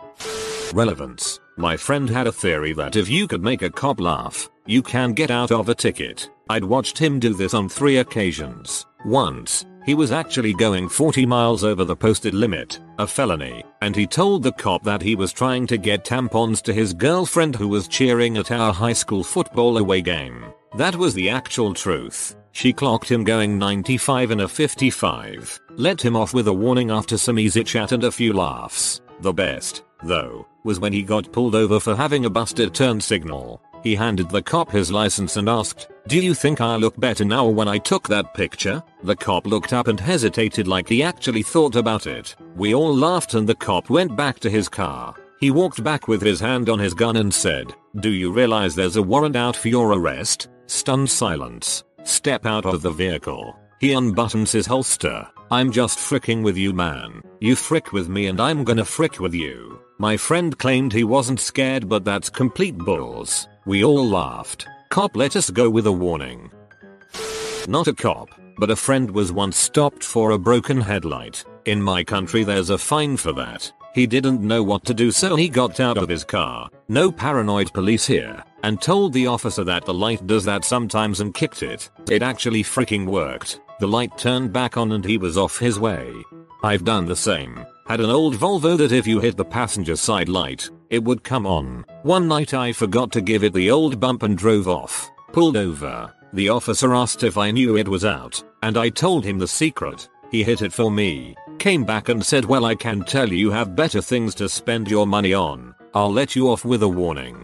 Speaker 3: Relevance. My friend had a theory that if you could make a cop laugh, you can get out of a ticket. I'd watched him do this on three occasions. Once, he was actually going forty miles over the posted limit, a felony, and he told the cop that he was trying to get tampons to his girlfriend who was cheering at our high school football away game. That was the actual truth. She clocked him going ninety-five in a fifty-five, let him off with a warning after some easy chat and a few laughs. The best, though, was when he got pulled over for having a busted turn signal. He handed the cop his license and asked, "Do you think I look better now or when I took that picture?" The cop looked up and hesitated like he actually thought about it. We all laughed and the cop went back to his car. He walked back with his hand on his gun and said, "Do you realize there's a warrant out for your arrest?" Stunned silence. Step out of the vehicle. He unbuttons his holster. "I'm just fricking with you, man. You frick with me and I'm gonna frick with you." My friend claimed he wasn't scared, but that's complete bulls. We all laughed. Cop let us go with a warning. Not a cop, but a friend was once stopped for a broken headlight. In my country there's a fine for that. He didn't know what to do, so he got out of his car. No paranoid police here. And told the officer that the light does that sometimes and kicked it. It actually freaking worked. The light turned back on and he was off his way. I've done the same. Had an old Volvo that if you hit the passenger side light, it would come on. One night I forgot to give it the old bump and drove off. Pulled over. The officer asked if I knew it was out, and I told him the secret. He hit it for me. Came back and said, "Well, I can tell you have better things to spend your money on. I'll let you off with a warning."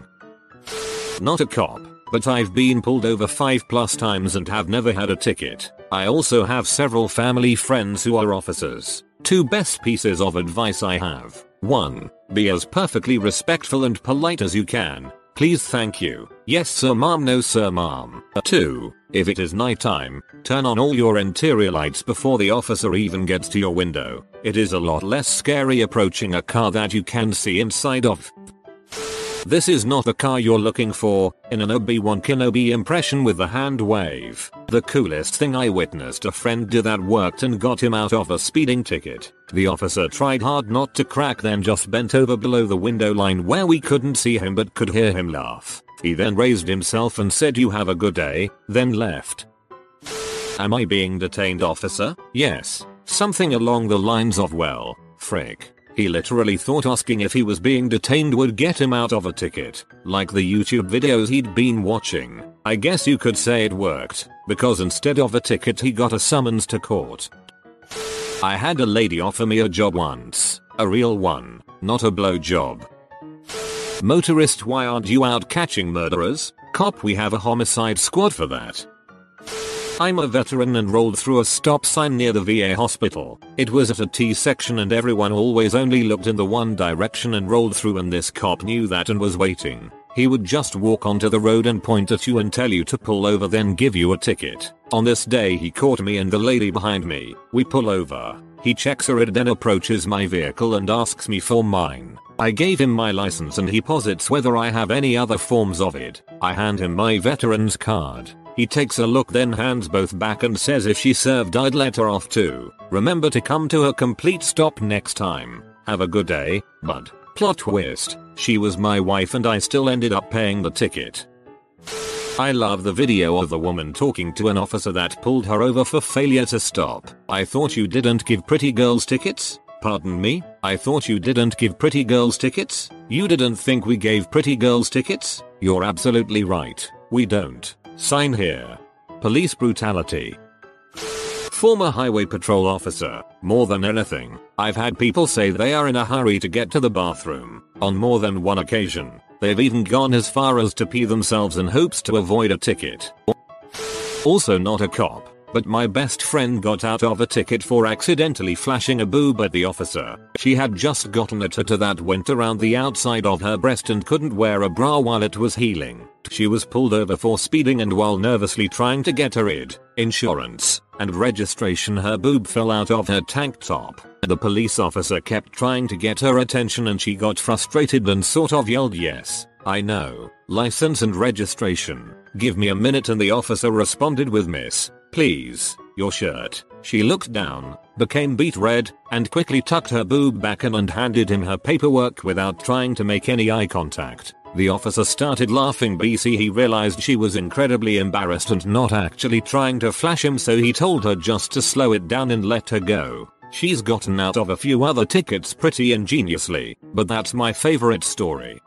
Speaker 3: Not a cop, but I've been pulled over five plus times and have never had a ticket. I also have several family friends who are officers. Two best pieces of advice I have. one. Be as perfectly respectful and polite as you can. Please, thank you. Yes sir ma'am, no sir ma'am. two. If it is nighttime, turn on all your interior lights before the officer even gets to your window. It is a lot less scary approaching a car that you can see inside of. This is not the car you're looking for, in an Obi-Wan Kenobi impression with the hand wave. The coolest thing I witnessed a friend do that worked and got him out of a speeding ticket. The officer tried hard not to crack, then just bent over below the window line where we couldn't see him but could hear him laugh. He then raised himself and said, "You have a good day," then left. Am I being detained, officer? Yes. Something along the lines of, well, frick. He literally thought asking if he was being detained would get him out of a ticket, like the YouTube videos he'd been watching. I guess you could say it worked, because instead of a ticket he got a summons to court. I had a lady offer me a job once, a real one, not a blow job. Motorist, why aren't you out catching murderers? Cop, we have a homicide squad for that. I'm a veteran and rolled through a stop sign near the V A hospital. It was at a T section and everyone always only looked in the one direction and rolled through, and this cop knew that and was waiting. He would just walk onto the road and point at you and tell you to pull over, then give you a ticket. On this day he caught me and the lady behind me. We pull over. He checks her, then approaches my vehicle and asks me for mine. I gave him my license and he posits whether I have any other forms of it. I hand him my veteran's card. He takes a look, then hands both back and says if she served I'd let her off too. Remember to come to a complete stop next time. Have a good day, bud. Plot twist. She was my wife and I still ended up paying the ticket. I love the video of the woman talking to an officer that pulled her over for failure to stop. I thought you didn't give pretty girls tickets? Pardon me? I thought you didn't give pretty girls tickets? You didn't think we gave pretty girls tickets? You're absolutely right. We don't. Sign here. Police brutality. Former highway patrol officer. More than anything, I've had people say they are in a hurry to get to the bathroom. On more than one occasion, they've even gone as far as to pee themselves in hopes to avoid a ticket. Also not a cop, but my best friend got out of a ticket for accidentally flashing a boob at the officer. She had just gotten a tattoo that went around the outside of her breast and couldn't wear a bra while it was healing. She was pulled over for speeding, and while nervously trying to get her I D, insurance, and registration, her boob fell out of her tank top. The police officer kept trying to get her attention and she got frustrated and sort of yelled, "Yes, I know, license and registration. Give me a minute," and the officer responded with, "Miss, please, your shirt." She looked down, became beet red, and quickly tucked her boob back in and handed him her paperwork without trying to make any eye contact. The officer started laughing, but he realized she was incredibly embarrassed and not actually trying to flash him, so he told her just to slow it down and let her go. She's gotten out of a few other tickets pretty ingeniously, but that's my favorite story.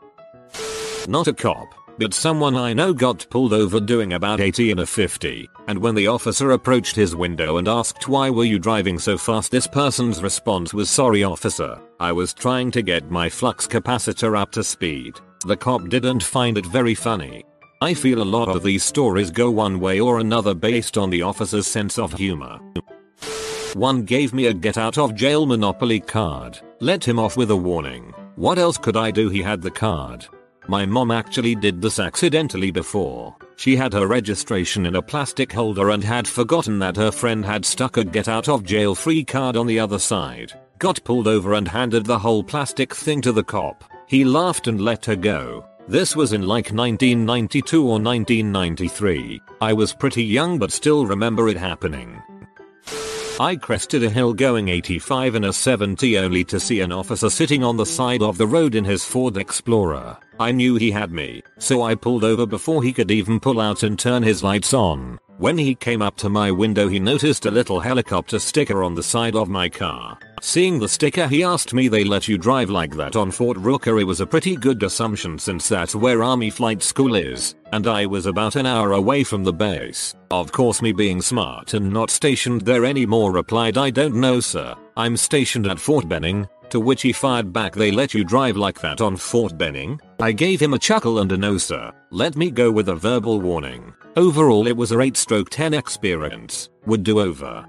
Speaker 3: Not a cop, but someone I know got pulled over doing about eighty in a fifty, and when the officer approached his window and asked, "Why were you driving so fast?" this person's response was, "Sorry officer, I was trying to get my flux capacitor up to speed." The cop didn't find it very funny. I feel a lot of these stories go one way or another based on the officer's sense of humor. One gave me a get out of jail Monopoly card. Let him off with a warning. What else could I do? He had the card. My mom actually did this accidentally before. She had her registration in a plastic holder and had forgotten that her friend had stuck a get out of jail free card on the other side. Got pulled over and handed the whole plastic thing to the cop. He laughed and let her go. This was in like nineteen ninety-two or nineteen ninety-three. I was pretty young but still remember it happening. I crested a hill going eighty-five in a seventy only to see an officer sitting on the side of the road in his Ford Explorer. I knew he had me, so I pulled over before he could even pull out and turn his lights on. When he came up to my window, he noticed a little helicopter sticker on the side of my car. Seeing the sticker, he asked me, "They let you drive like that on Fort Rooker?" It was a pretty good assumption since that's where Army Flight School is, and I was about an hour away from the base. Of course, me being smart and not stationed there anymore, replied, "I don't know sir, I'm stationed at Fort Benning." To which he fired back, "They let you drive like that on Fort Benning?" I gave him a chuckle and a "No sir, let me go" with a verbal warning. Overall it was a eight stroke ten experience. Would do over.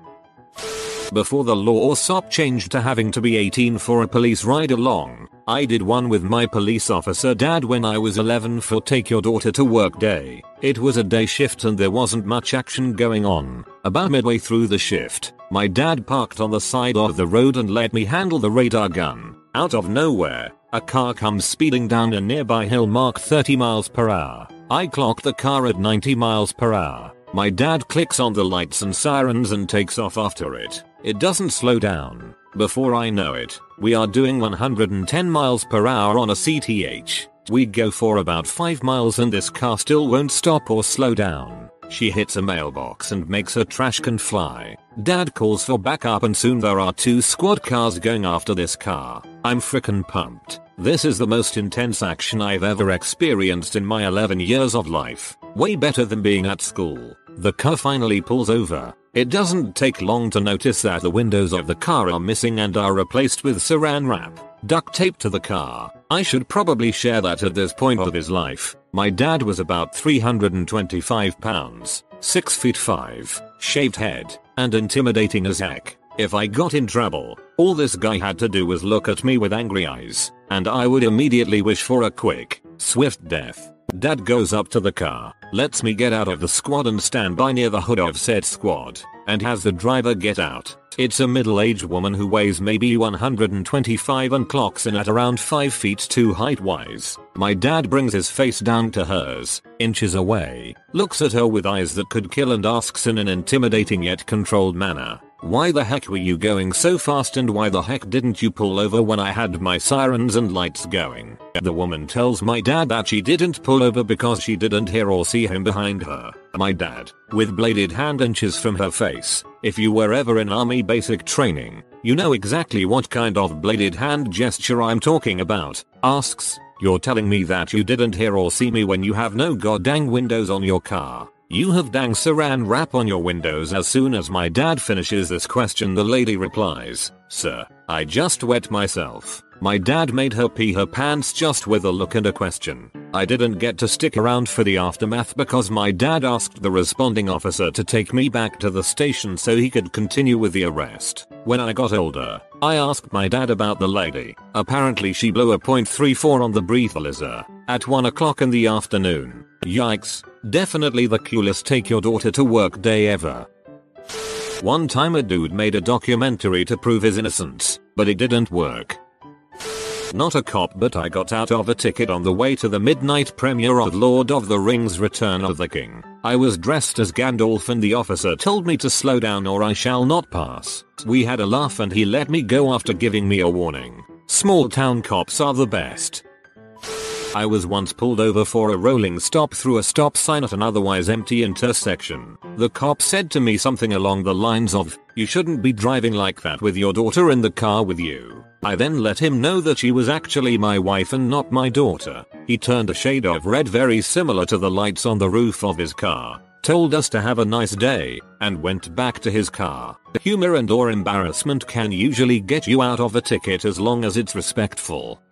Speaker 3: Before the law S O P changed to having to be eighteen for a police ride along, I did one with my police officer dad when I was eleven for Take Your Daughter to Work Day. It was a day shift and there wasn't much action going on. About midway through the shift, my dad parked on the side of the road and let me handle the radar gun. Out of nowhere, a car comes speeding down a nearby hill marked thirty miles per hour. I clocked the car at ninety miles per hour. My dad clicks on the lights and sirens and takes off after it. It doesn't slow down. Before I know it, we are doing one hundred ten miles per hour on a C T H. We go for about five miles and this car still won't stop or slow down. She hits a mailbox and makes her trash can fly. Dad calls for backup and soon there are two squad cars going after this car. I'm frickin' pumped. This is the most intense action I've ever experienced in my eleven years of life. Way better than being at school. The car finally pulls over. It doesn't take long to notice that the windows of the car are missing and are replaced with saran wrap, duct tape to the car. I should probably share that at this point of his life, my dad was about three hundred twenty-five pounds, six feet five, shaved head, and intimidating as heck. If I got in trouble, all this guy had to do was look at me with angry eyes, and I would immediately wish for a quick, swift death. Dad goes up to the car, lets me get out of the squad and stand by near the hood of said squad, and has the driver get out. It's a middle-aged woman who weighs maybe one hundred twenty-five and clocks in at around five feet two height-wise. My dad brings his face down to hers, inches away, looks at her with eyes that could kill and asks in an intimidating yet controlled manner, Why the heck were you going so fast, and why the heck didn't you pull over when I had my sirens and lights going? The woman tells my dad that she didn't pull over because she didn't hear or see him behind her. My dad, with bladed hand inches from her face, if you were ever in army basic training, you know exactly what kind of bladed hand gesture I'm talking about, asks, "You're telling me that you didn't hear or see me when you have no goddamn windows on your car? You have dang saran wrap on your windows." As soon as my dad finishes this question, the lady replies, "Sir, I just wet myself." My dad made her pee her pants just with a look and a question. I didn't get to stick around for the aftermath because my dad asked the responding officer to take me back to the station so he could continue with the arrest. When I got older, I asked my dad about the lady. Apparently she blew a point three four on the breathalyzer at one o'clock in the afternoon. Yikes. Definitely the coolest take your daughter to work day ever. One time a dude made a documentary to prove his innocence, but it didn't work. Not a cop, but I got out of a ticket on the way to the midnight premiere of Lord of the Rings: Return of the King. I was dressed as Gandalf and the officer told me to slow down or I shall not pass. We had a laugh and he let me go after giving me a warning. Small town cops are the best. I was once pulled over for a rolling stop through a stop sign at an otherwise empty intersection. The cop said to me something along the lines of, "You shouldn't be driving like that with your daughter in the car with you." I then let him know that she was actually my wife and not my daughter. He turned a shade of red very similar to the lights on the roof of his car, told us to have a nice day, and went back to his car. Humor and or embarrassment can usually get you out of a ticket as long as it's respectful.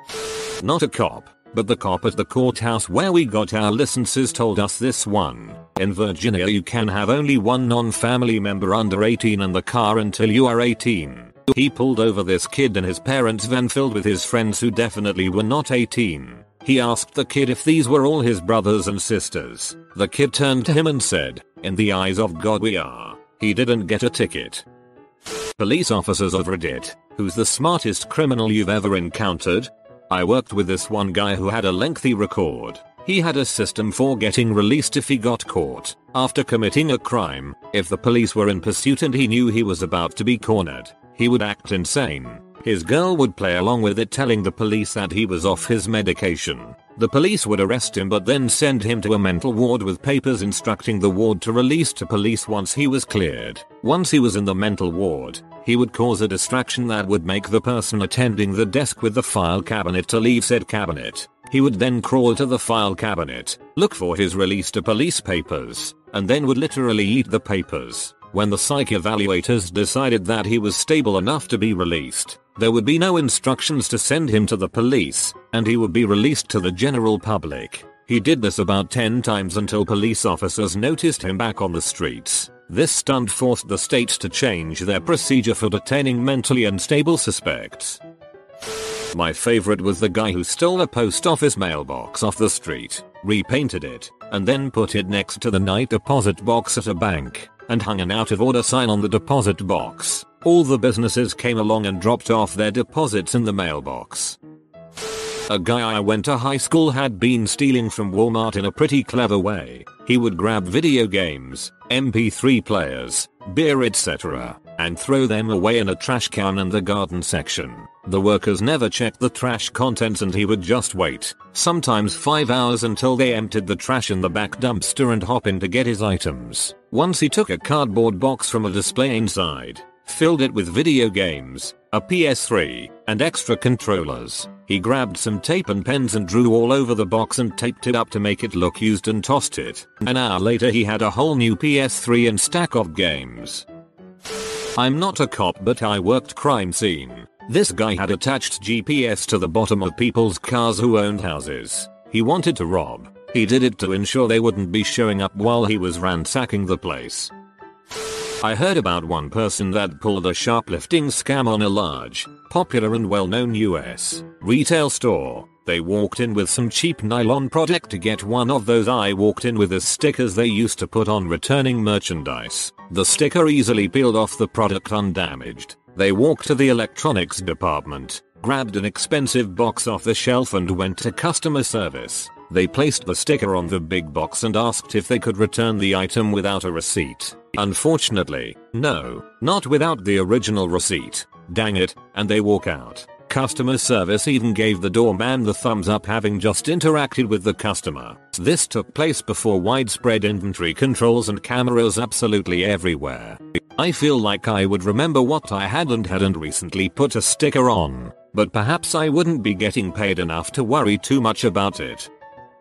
Speaker 3: Not a cop, but the cop at the courthouse where we got our licenses told us this one. In Virginia you can have only one non-family member under eighteen in the car until you are eighteen. He pulled over this kid in his parents' van filled with his friends who definitely were not eighteen. He asked the kid if these were all his brothers and sisters. The kid turned to him and said, "In the eyes of God we are." He didn't get a ticket. Police officers of Reddit, who's the smartest criminal you've ever encountered? I worked with this one guy who had a lengthy record. He had a system for getting released if he got caught after committing a crime. If the police were in pursuit and he knew he was about to be cornered, he would act insane. His girl would play along with it, telling the police that he was off his medication. The police would arrest him but then send him to a mental ward with papers instructing the ward to release to police once he was cleared. Once he was in the mental ward, he would cause a distraction that would make the person attending the desk with the file cabinet to leave said cabinet. He would then crawl to the file cabinet, look for his release to police papers, and then would literally eat the papers. When the psych evaluators decided that he was stable enough to be released, there would be no instructions to send him to the police, and he would be released to the general public. He did this about ten times until police officers noticed him back on the streets. This stunt forced the states to change their procedure for detaining mentally unstable suspects. My favorite was the guy who stole a post office mailbox off the street, repainted it, and then put it next to the night deposit box at a bank, and hung an out of order sign on the deposit box. All the businesses came along and dropped off their deposits in the mailbox. A guy I went to high school had been stealing from Walmart in a pretty clever way. He would grab video games, M P three players, beer et cetera, and throw them away in a trash can in the garden section. The workers never checked the trash contents and he would just wait, sometimes five hours until they emptied the trash in the back dumpster and hop in to get his items. Once he took a cardboard box from a display inside, filled it with video games, a P S three, and extra controllers. He grabbed some tape and pens and drew all over the box and taped it up to make it look used and tossed it. An hour later he had a whole new P S three and stack of games. I'm not a cop but I worked crime scene. This guy had attached G P S to the bottom of people's cars who owned houses. He wanted to rob. He did it to ensure they wouldn't be showing up while he was ransacking the place. I heard about one person that pulled a shoplifting scam on a large, popular and well-known U S retail store. They walked in with some cheap nylon product to get one of those I walked in with as stickers they used to put on returning merchandise. The sticker easily peeled off the product undamaged. They walked to the electronics department, grabbed an expensive box off the shelf and went to customer service. They placed the sticker on the big box and asked if they could return the item without a receipt. Unfortunately, no, not without the original receipt. Dang it, and they walk out. Customer service even gave the doorman the thumbs up, having just interacted with the customer. This took place before widespread inventory controls and cameras absolutely everywhere. I feel like I would remember what I had and hadn't recently put a sticker on, but perhaps I wouldn't be getting paid enough to worry too much about it.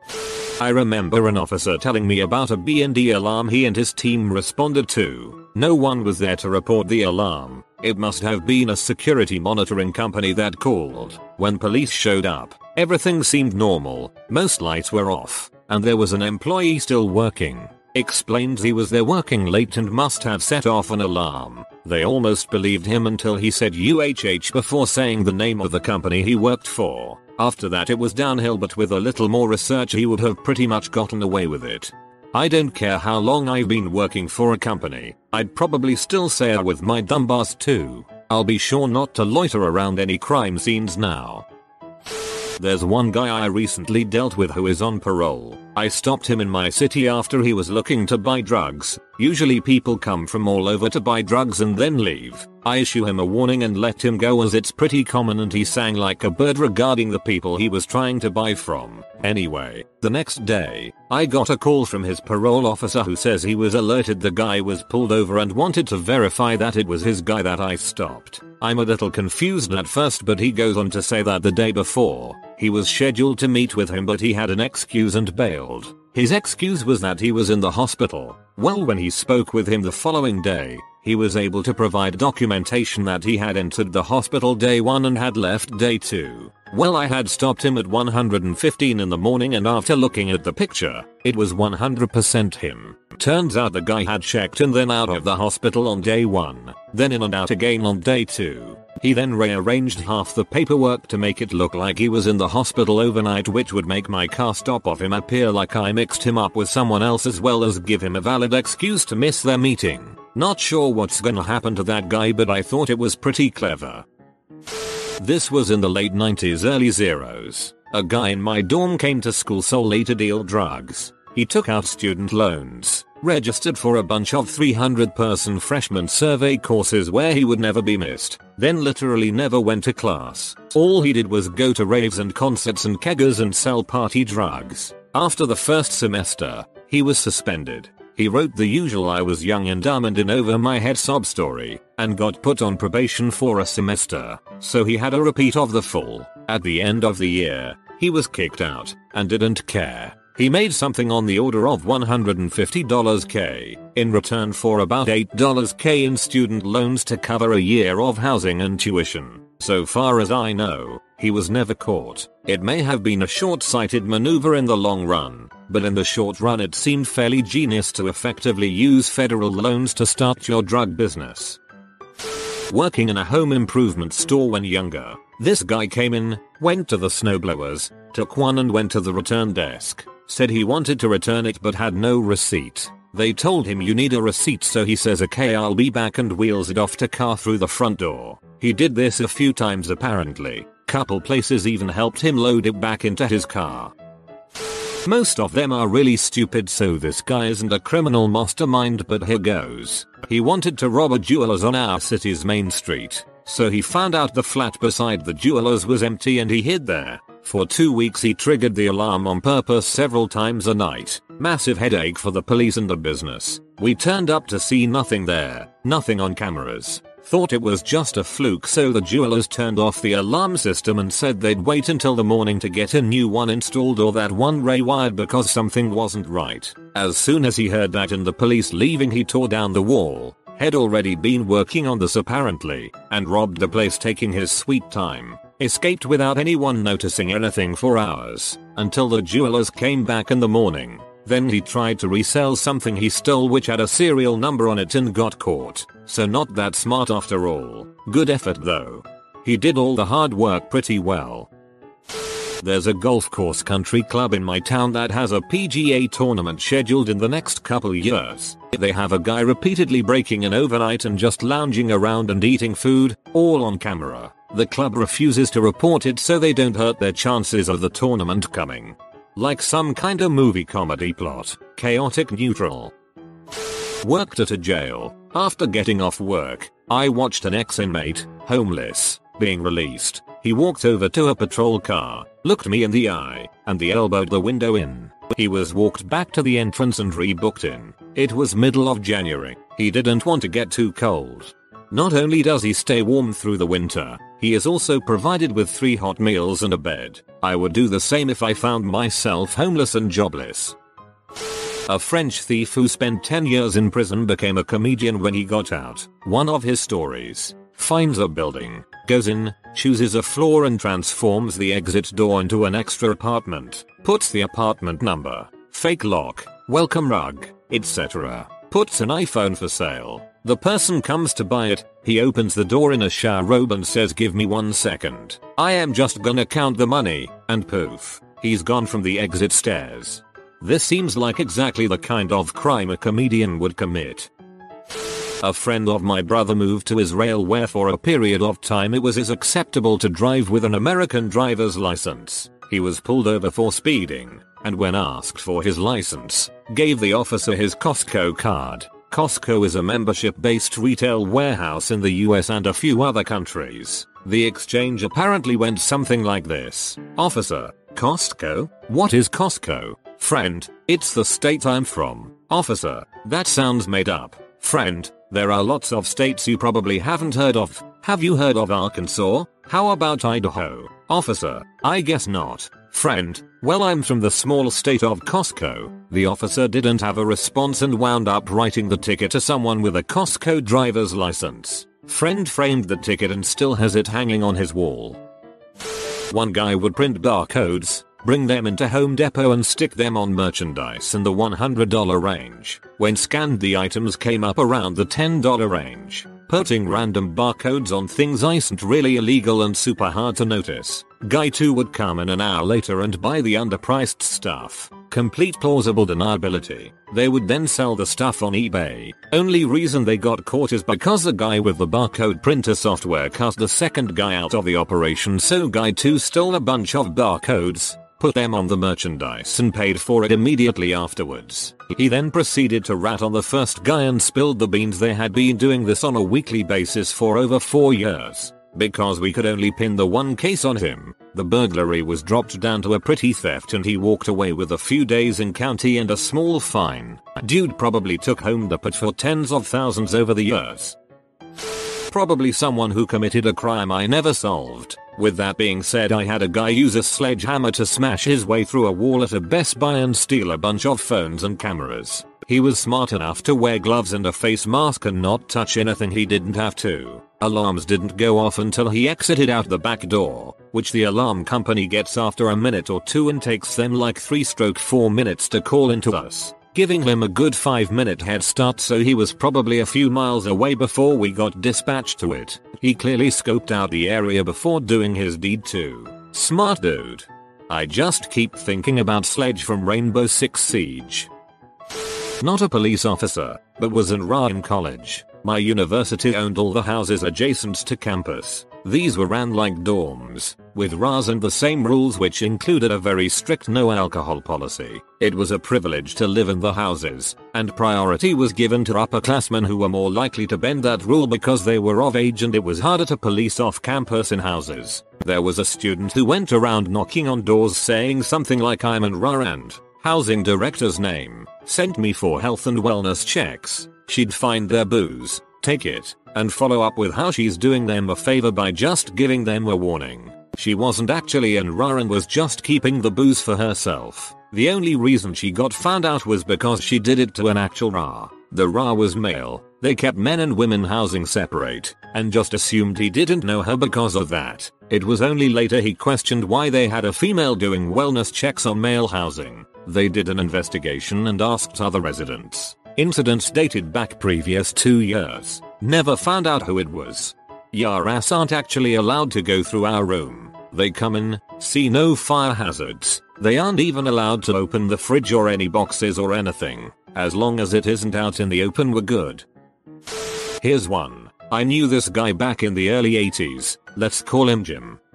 Speaker 3: I remember an officer telling me about a B and D alarm he and his team responded to. No one was there to report the alarm. It must have been a security monitoring company that called. When police showed up, everything seemed normal. Most lights were off, and there was an employee still working. Explained he was there working late and must have set off an alarm. They almost believed him until he said U H H before saying the name of the company he worked for. After that it was downhill, but with a little more research he would have pretty much gotten away with it. I don't care how long I've been working for a company, I'd probably still say it with my dumb ass too. I'll be sure not to loiter around any crime scenes now. There's one guy I recently dealt with who is on parole. I stopped him in my city after he was looking to buy drugs. Usually people come from all over to buy drugs and then leave. I issue him a warning and let him go as it's pretty common, and he sang like a bird regarding the people he was trying to buy from. Anyway, the next day, I got a call from his parole officer who says he was alerted the guy was pulled over and wanted to verify that it was his guy that I stopped. I'm a little confused at first, but he goes on to say that the day before, he was scheduled to meet with him but he had an excuse and bailed. His excuse was that he was in the hospital. Well, when he spoke with him the following day, he was able to provide documentation that he had entered the hospital day one and had left day two. Well, I had stopped him at one fifteen in the morning, and after looking at the picture, it was one hundred percent him. Turns out the guy had checked in then out of the hospital on day one, then in and out again on day two. He then rearranged half the paperwork to make it look like he was in the hospital overnight, which would make my car stop off him appear like I mixed him up with someone else, as well as give him a valid excuse to miss their meeting. Not sure what's gonna happen to that guy, but I thought it was pretty clever. This was in the late nineties, early zeros. A guy in my dorm came to school solely to deal drugs. He took out student loans, registered for a bunch of three hundred person freshman survey courses where he would never be missed, then literally never went to class. All he did was go to raves and concerts and keggers and sell party drugs. After the first semester, he was suspended. He wrote the usual "I was young and dumb and in over my head" sob story, and got put on probation for a semester, so he had a repeat of the full. At the end of the year, he was kicked out, and didn't care. He made something on the order of one hundred fifty dollars K, in return for about eight dollars K in student loans to cover a year of housing and tuition. So far as I know, he was never caught. It may have been a short-sighted maneuver in the long run, but in the short run it seemed fairly genius to effectively use federal loans to start your drug business. Working in a home improvement store when younger, this guy came in, went to the snowblowers, took one and went to the return desk, said he wanted to return it but had no receipt. They told him you need a receipt, so he says okay, I'll be back, and wheels it off to car through the front door. He did this a few times apparently. Couple places even helped him load it back into his car. Most of them are really stupid, so this guy isn't a criminal mastermind, but here goes. He wanted to rob a jeweler's on our city's main street, so he found out the flat beside the jeweler's was empty and he hid there. For two weeks he triggered the alarm on purpose several times a night. Massive headache for the police and the business. We turned up to see nothing there, nothing on cameras. Thought it was just a fluke, so the jewelers turned off the alarm system and said they'd wait until the morning to get a new one installed or that one rewired because something wasn't right. As soon as he heard that and the police leaving, he tore down the wall. Had already been working on this apparently, and robbed the place, taking his sweet time. Escaped without anyone noticing anything for hours, until the jewelers came back in the morning. Then he tried to resell something he stole which had a serial number on it and got caught. So not that smart after all. Good effort though. He did all the hard work pretty well. There's a golf course country club in my town that has a P G A tournament scheduled in the next couple years. They have a guy repeatedly breaking in overnight and just lounging around and eating food, all on camera. The club refuses to report it so they don't hurt their chances of the tournament coming. Like some kinda movie comedy plot. Chaotic neutral. Worked at a jail. After getting off work, I watched an ex-inmate, homeless, being released. He walked over to a patrol car, looked me in the eye, and the elbowed the window in. He was walked back to the entrance and rebooked in. It was middle of January. He didn't want to get too cold. Not only does he stay warm through the winter, he is also provided with three hot meals and a bed. I would do the same if I found myself homeless and jobless. A French thief who spent ten years in prison became a comedian when he got out. One of his stories: finds a building, goes in, chooses a floor and transforms the exit door into an extra apartment, puts the apartment number, fake lock, welcome rug, et cetera. Puts an iPhone for sale. The person comes to buy it, he opens the door in a shower robe and says, "Give me one second. I am just gonna count the money," and poof, he's gone from the exit stairs. This seems like exactly the kind of crime a comedian would commit. A friend of my brother moved to Israel where for a period of time it was acceptable to drive with an American driver's license. He was pulled over for speeding, and when asked for his license, gave the officer his Costco card. Costco is a membership-based retail warehouse in the U S and a few other countries. The exchange apparently went something like this: "Officer, Costco? What is Costco?" "Friend, it's the state I'm from." "Officer, that sounds made up." "Friend, there are lots of states you probably haven't heard of. Have you heard of Arkansas? How about Idaho?" "Officer, I guess not." "Friend, well, I'm from the small state of Costco." The officer didn't have a response and wound up writing the ticket to someone with a Costco driver's license. Friend framed the ticket and still has it hanging on his wall. One guy would print barcodes, bring them into Home Depot and stick them on merchandise in the one hundred dollar range. When scanned, the items came up around the ten dollar range. Putting random barcodes on things isn't really illegal and super hard to notice. Guy two would come in an hour later and buy the underpriced stuff. Complete plausible deniability. They would then sell the stuff on eBay. Only reason they got caught is because the guy with the barcode printer software cut the second guy out of the operation, so guy two stole a bunch of barcodes, put them on the merchandise and paid for it immediately afterwards. He then proceeded to rat on the first guy and spilled the beans. They had been doing this on a weekly basis for over four years. Because we could only pin the one case on him, the burglary was dropped down to a petty theft and he walked away with a few days in county and a small fine. Dude probably took home the pot for tens of thousands over the years. Probably someone who committed a crime I never solved. With that being said, I had a guy use a sledgehammer to smash his way through a wall at a Best Buy and steal a bunch of phones and cameras. He was smart enough to wear gloves and a face mask and not touch anything he didn't have to. Alarms didn't go off until he exited out the back door, which the alarm company gets after a minute or two and takes them like three stroke four minutes to call into us, giving him a good five minute head start, so he was probably a few miles away before we got dispatched to it. He clearly scoped out the area before doing his deed too. Smart dude. I just keep thinking about Sledge from Rainbow Six Siege. Not a police officer, but was in R A in college. My university owned all the houses adjacent to campus. These were ran like dorms, with R As and the same rules, which included a very strict no alcohol policy. It was a privilege to live in the houses, and priority was given to upperclassmen who were more likely to bend that rule because they were of age, and it was harder to police off campus in houses. There was a student who went around knocking on doors saying something like, "I'm an R A and housing director's name sent me for health and wellness checks." She'd find their booze, take it, and follow up with how she's doing them a favor by just giving them a warning. She wasn't actually an R A and was just keeping the booze for herself. The only reason she got found out was because she did it to an actual R A. The R A was male. They kept men and women housing separate, and just assumed he didn't know her because of that. It was only later he questioned why they had a female doing wellness checks on male housing. They did an investigation and asked other residents. Incidents dated back previous two years. Never found out who it was. R As aren't actually allowed to go through our room. They come in, see no fire hazards. They aren't even allowed to open the fridge or any boxes or anything. As long as it isn't out in the open, we're good. Here's one. I knew this guy back in the early eighties. Let's call him Jim.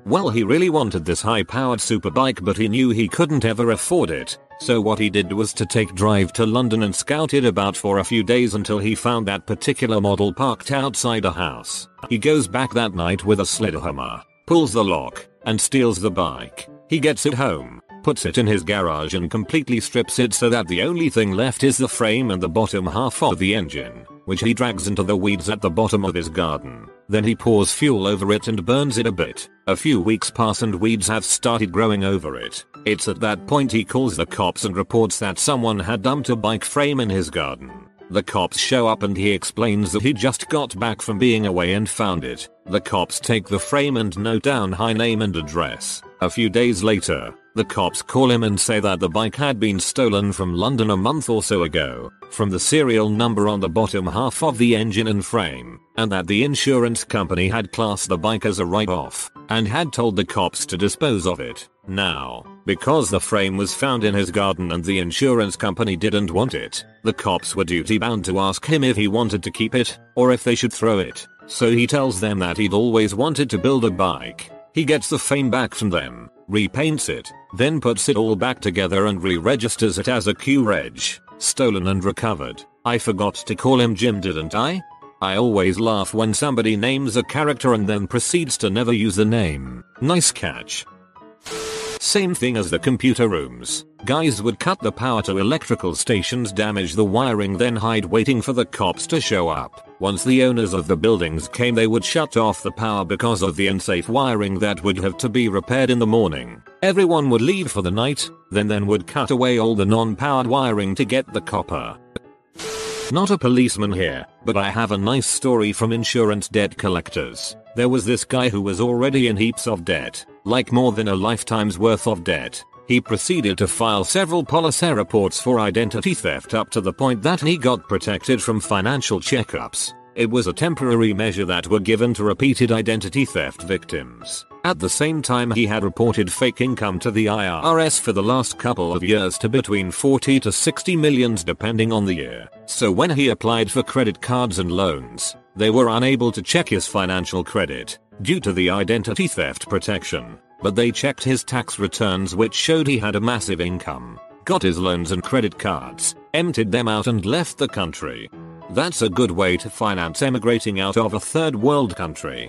Speaker 3: Well, he really wanted this high-powered superbike, but he knew he couldn't ever afford it. So what he did was to take drive to London and scout it about for a few days until he found that particular model parked outside a house. He goes back that night with a sledgehammer, pulls the lock, and steals the bike. He gets it home, puts it in his garage and completely strips it so that the only thing left is the frame and the bottom half of the engine, which he drags into the weeds at the bottom of his garden. Then he pours fuel over it and burns it a bit. A few weeks pass and weeds have started growing over it. It's at that point he calls the cops and reports that someone had dumped a bike frame in his garden. The cops show up and he explains that he just got back from being away and found it. The cops take the frame and note down his name and address. A few days later, the cops call him and say that the bike had been stolen from London a month or so ago, from the serial number on the bottom half of the engine and frame, and that the insurance company had classed the bike as a write-off, and had told the cops to dispose of it. Now, because the frame was found in his garden and the insurance company didn't want it, the cops were duty-bound to ask him if he wanted to keep it, or if they should throw it. So he tells them that he'd always wanted to build a bike. He gets the frame back from them, repaints it, then puts it all back together and re-registers it as a Q-Reg, stolen and recovered. I forgot to call him Jim, didn't I? I always laugh when somebody names a character and then proceeds to never use the name. Nice catch. Same thing as the computer rooms. Guys would cut the power to electrical stations, damage the wiring, then hide waiting for the cops to show up. Once the owners of the buildings came, they would shut off the power because of the unsafe wiring that would have to be repaired in the morning. Everyone would leave for the night, then then would cut away all the non-powered wiring to get the copper. Not a policeman here, but I have a nice story from insurance debt collectors. There was this guy who was already in heaps of debt, like more than a lifetime's worth of debt. He proceeded to file several policy reports for identity theft up to the point that he got protected from financial checkups. It was a temporary measure that were given to repeated identity theft victims. At the same time, he had reported fake income to the I R S for the last couple of years to between forty to sixty millions depending on the year. So when he applied for credit cards and loans, they were unable to check his financial credit due to the identity theft protection. But they checked his tax returns, which showed he had a massive income, got his loans and credit cards, emptied them out and left the country. That's a good way to finance emigrating out of a third world country.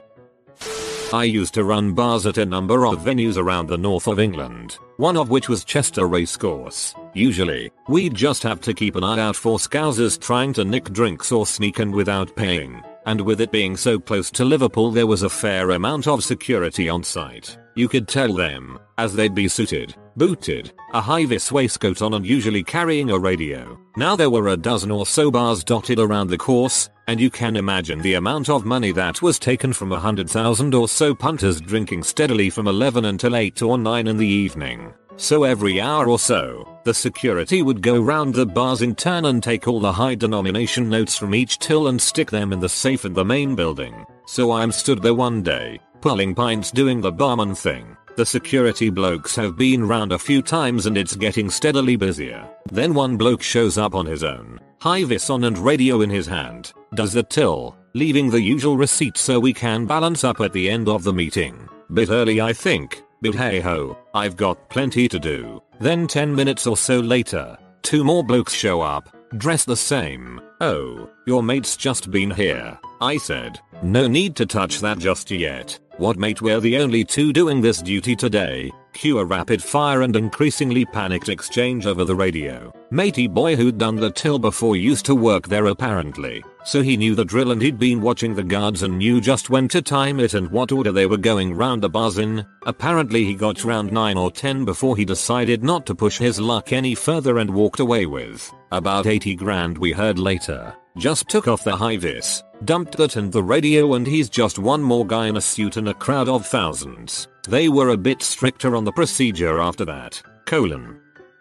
Speaker 3: I used to run bars at a number of venues around the north of England, one of which was Chester Racecourse. Usually, we'd just have to keep an eye out for scousers trying to nick drinks or sneak in without paying. And with it being so close to Liverpool, there was a fair amount of security on site. You could tell them, as they'd be suited, booted, a high-vis waistcoat on and usually carrying a radio. Now there were a dozen or so bars dotted around the course, and you can imagine the amount of money that was taken from a hundred thousand or so punters drinking steadily from eleven until eight or nine in the evening. So every hour or so, the security would go round the bars in turn and take all the high denomination notes from each till and stick them in the safe in the main building. So I'm stood there one day, pulling pints doing the barman thing. The security blokes have been round a few times and it's getting steadily busier. Then one bloke shows up on his own, high-vis on and radio in his hand, does the till, leaving the usual receipt so we can balance up at the end of the meeting. Bit early, I think. But hey ho, I've got plenty to do. Then ten minutes or so later, two more blokes show up, dressed the same. Oh, your mate's just been here, I said. No need to touch that just yet. What mate, we're the only two doing this duty today. Cue a rapid fire and increasingly panicked exchange over the radio. Matey boy who'd done the till before used to work there apparently, so he knew the drill and he'd been watching the guards and knew just when to time it and what order they were going round the bars in. Apparently he got round nine or ten before he decided not to push his luck any further and walked away with about eighty grand, we heard later. Just took off the high-vis, dumped that and the radio, and he's just one more guy in a suit in a crowd of thousands. They were a bit stricter on the procedure after that. Colon.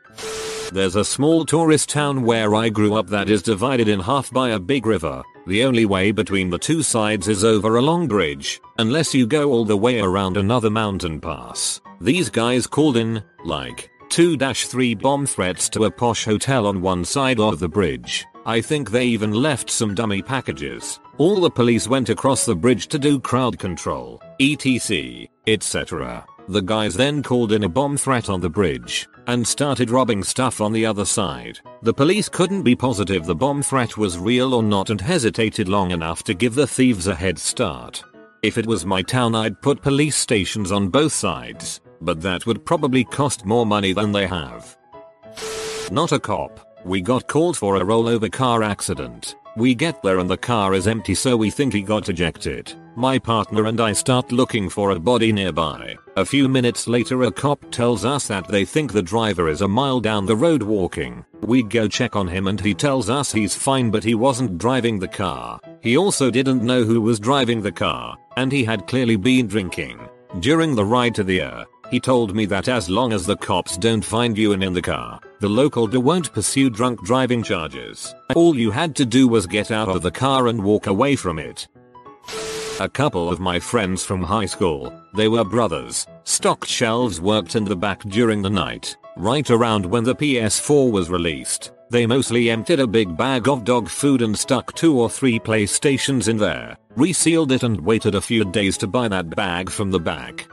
Speaker 3: There's a small tourist town where I grew up that is divided in half by a big river. The only way between the two sides is over a long bridge, unless you go all the way around another mountain pass. These guys called in, like, two three bomb threats to a posh hotel on one side of the bridge. I think they even left some dummy packages. All the police went across the bridge to do crowd control. et cetera, et cetera. The guys then called in a bomb threat on the bridge and started robbing stuff on the other side. The police couldn't be positive the bomb threat was real or not and hesitated long enough to give the thieves a head start. If it was my town, I'd put police stations on both sides, but that would probably cost more money than they have. Not a cop. We got called for a rollover car accident. We get there and the car is empty, so we think he got ejected. My partner and I start looking for a body nearby. A few minutes later, a cop tells us that they think the driver is a mile down the road walking. We go check on him and he tells us he's fine, but he wasn't driving the car. He also didn't know who was driving the car, and he had clearly been drinking. During the ride to the air, he told me that as long as the cops don't find you and in the car, the local D A won't pursue drunk driving charges. All you had to do was get out of the car and walk away from it. A couple of my friends from high school, they were brothers, stocked shelves worked in the back during the night. Right around when the P S four was released, they mostly emptied a big bag of dog food and stuck two or three PlayStations in there, resealed it and waited a few days to buy that bag from the back.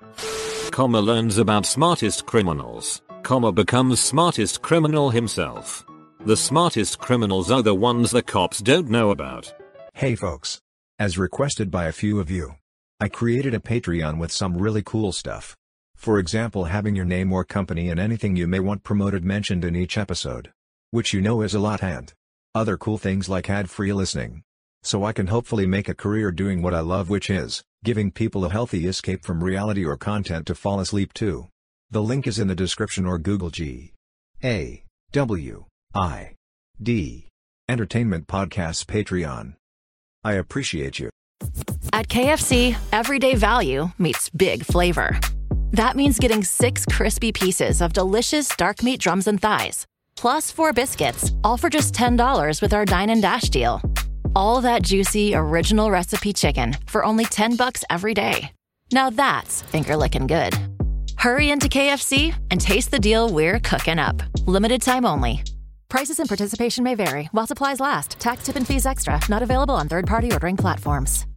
Speaker 3: Comma learns about smartest criminals, comma becomes smartest criminal himself. The smartest criminals are the ones the cops don't know about.
Speaker 2: Hey folks. As requested by a few of you, I created a Patreon with some really cool stuff. For example, having your name or company and anything you may want promoted mentioned in each episode. Which you know is a lot, and other cool things like ad-free listening. So I can hopefully make a career doing what I love, which is giving people a healthy escape from reality or content to fall asleep to. The link is in the description or Google G A W I D Entertainment Podcasts Patreon. I appreciate you.
Speaker 5: At K F C, everyday value meets big flavor. That means getting six crispy pieces of delicious dark meat drums and thighs, plus four biscuits, all for just ten dollars with our Dine and Dash deal. All that juicy, original recipe chicken for only ten bucks every day. Now that's finger-licking good. Hurry into K F C and taste the deal we're cooking up. Limited time only. Prices and participation may vary while supplies last. Tax, tip, and fees extra. Not available on third-party ordering platforms.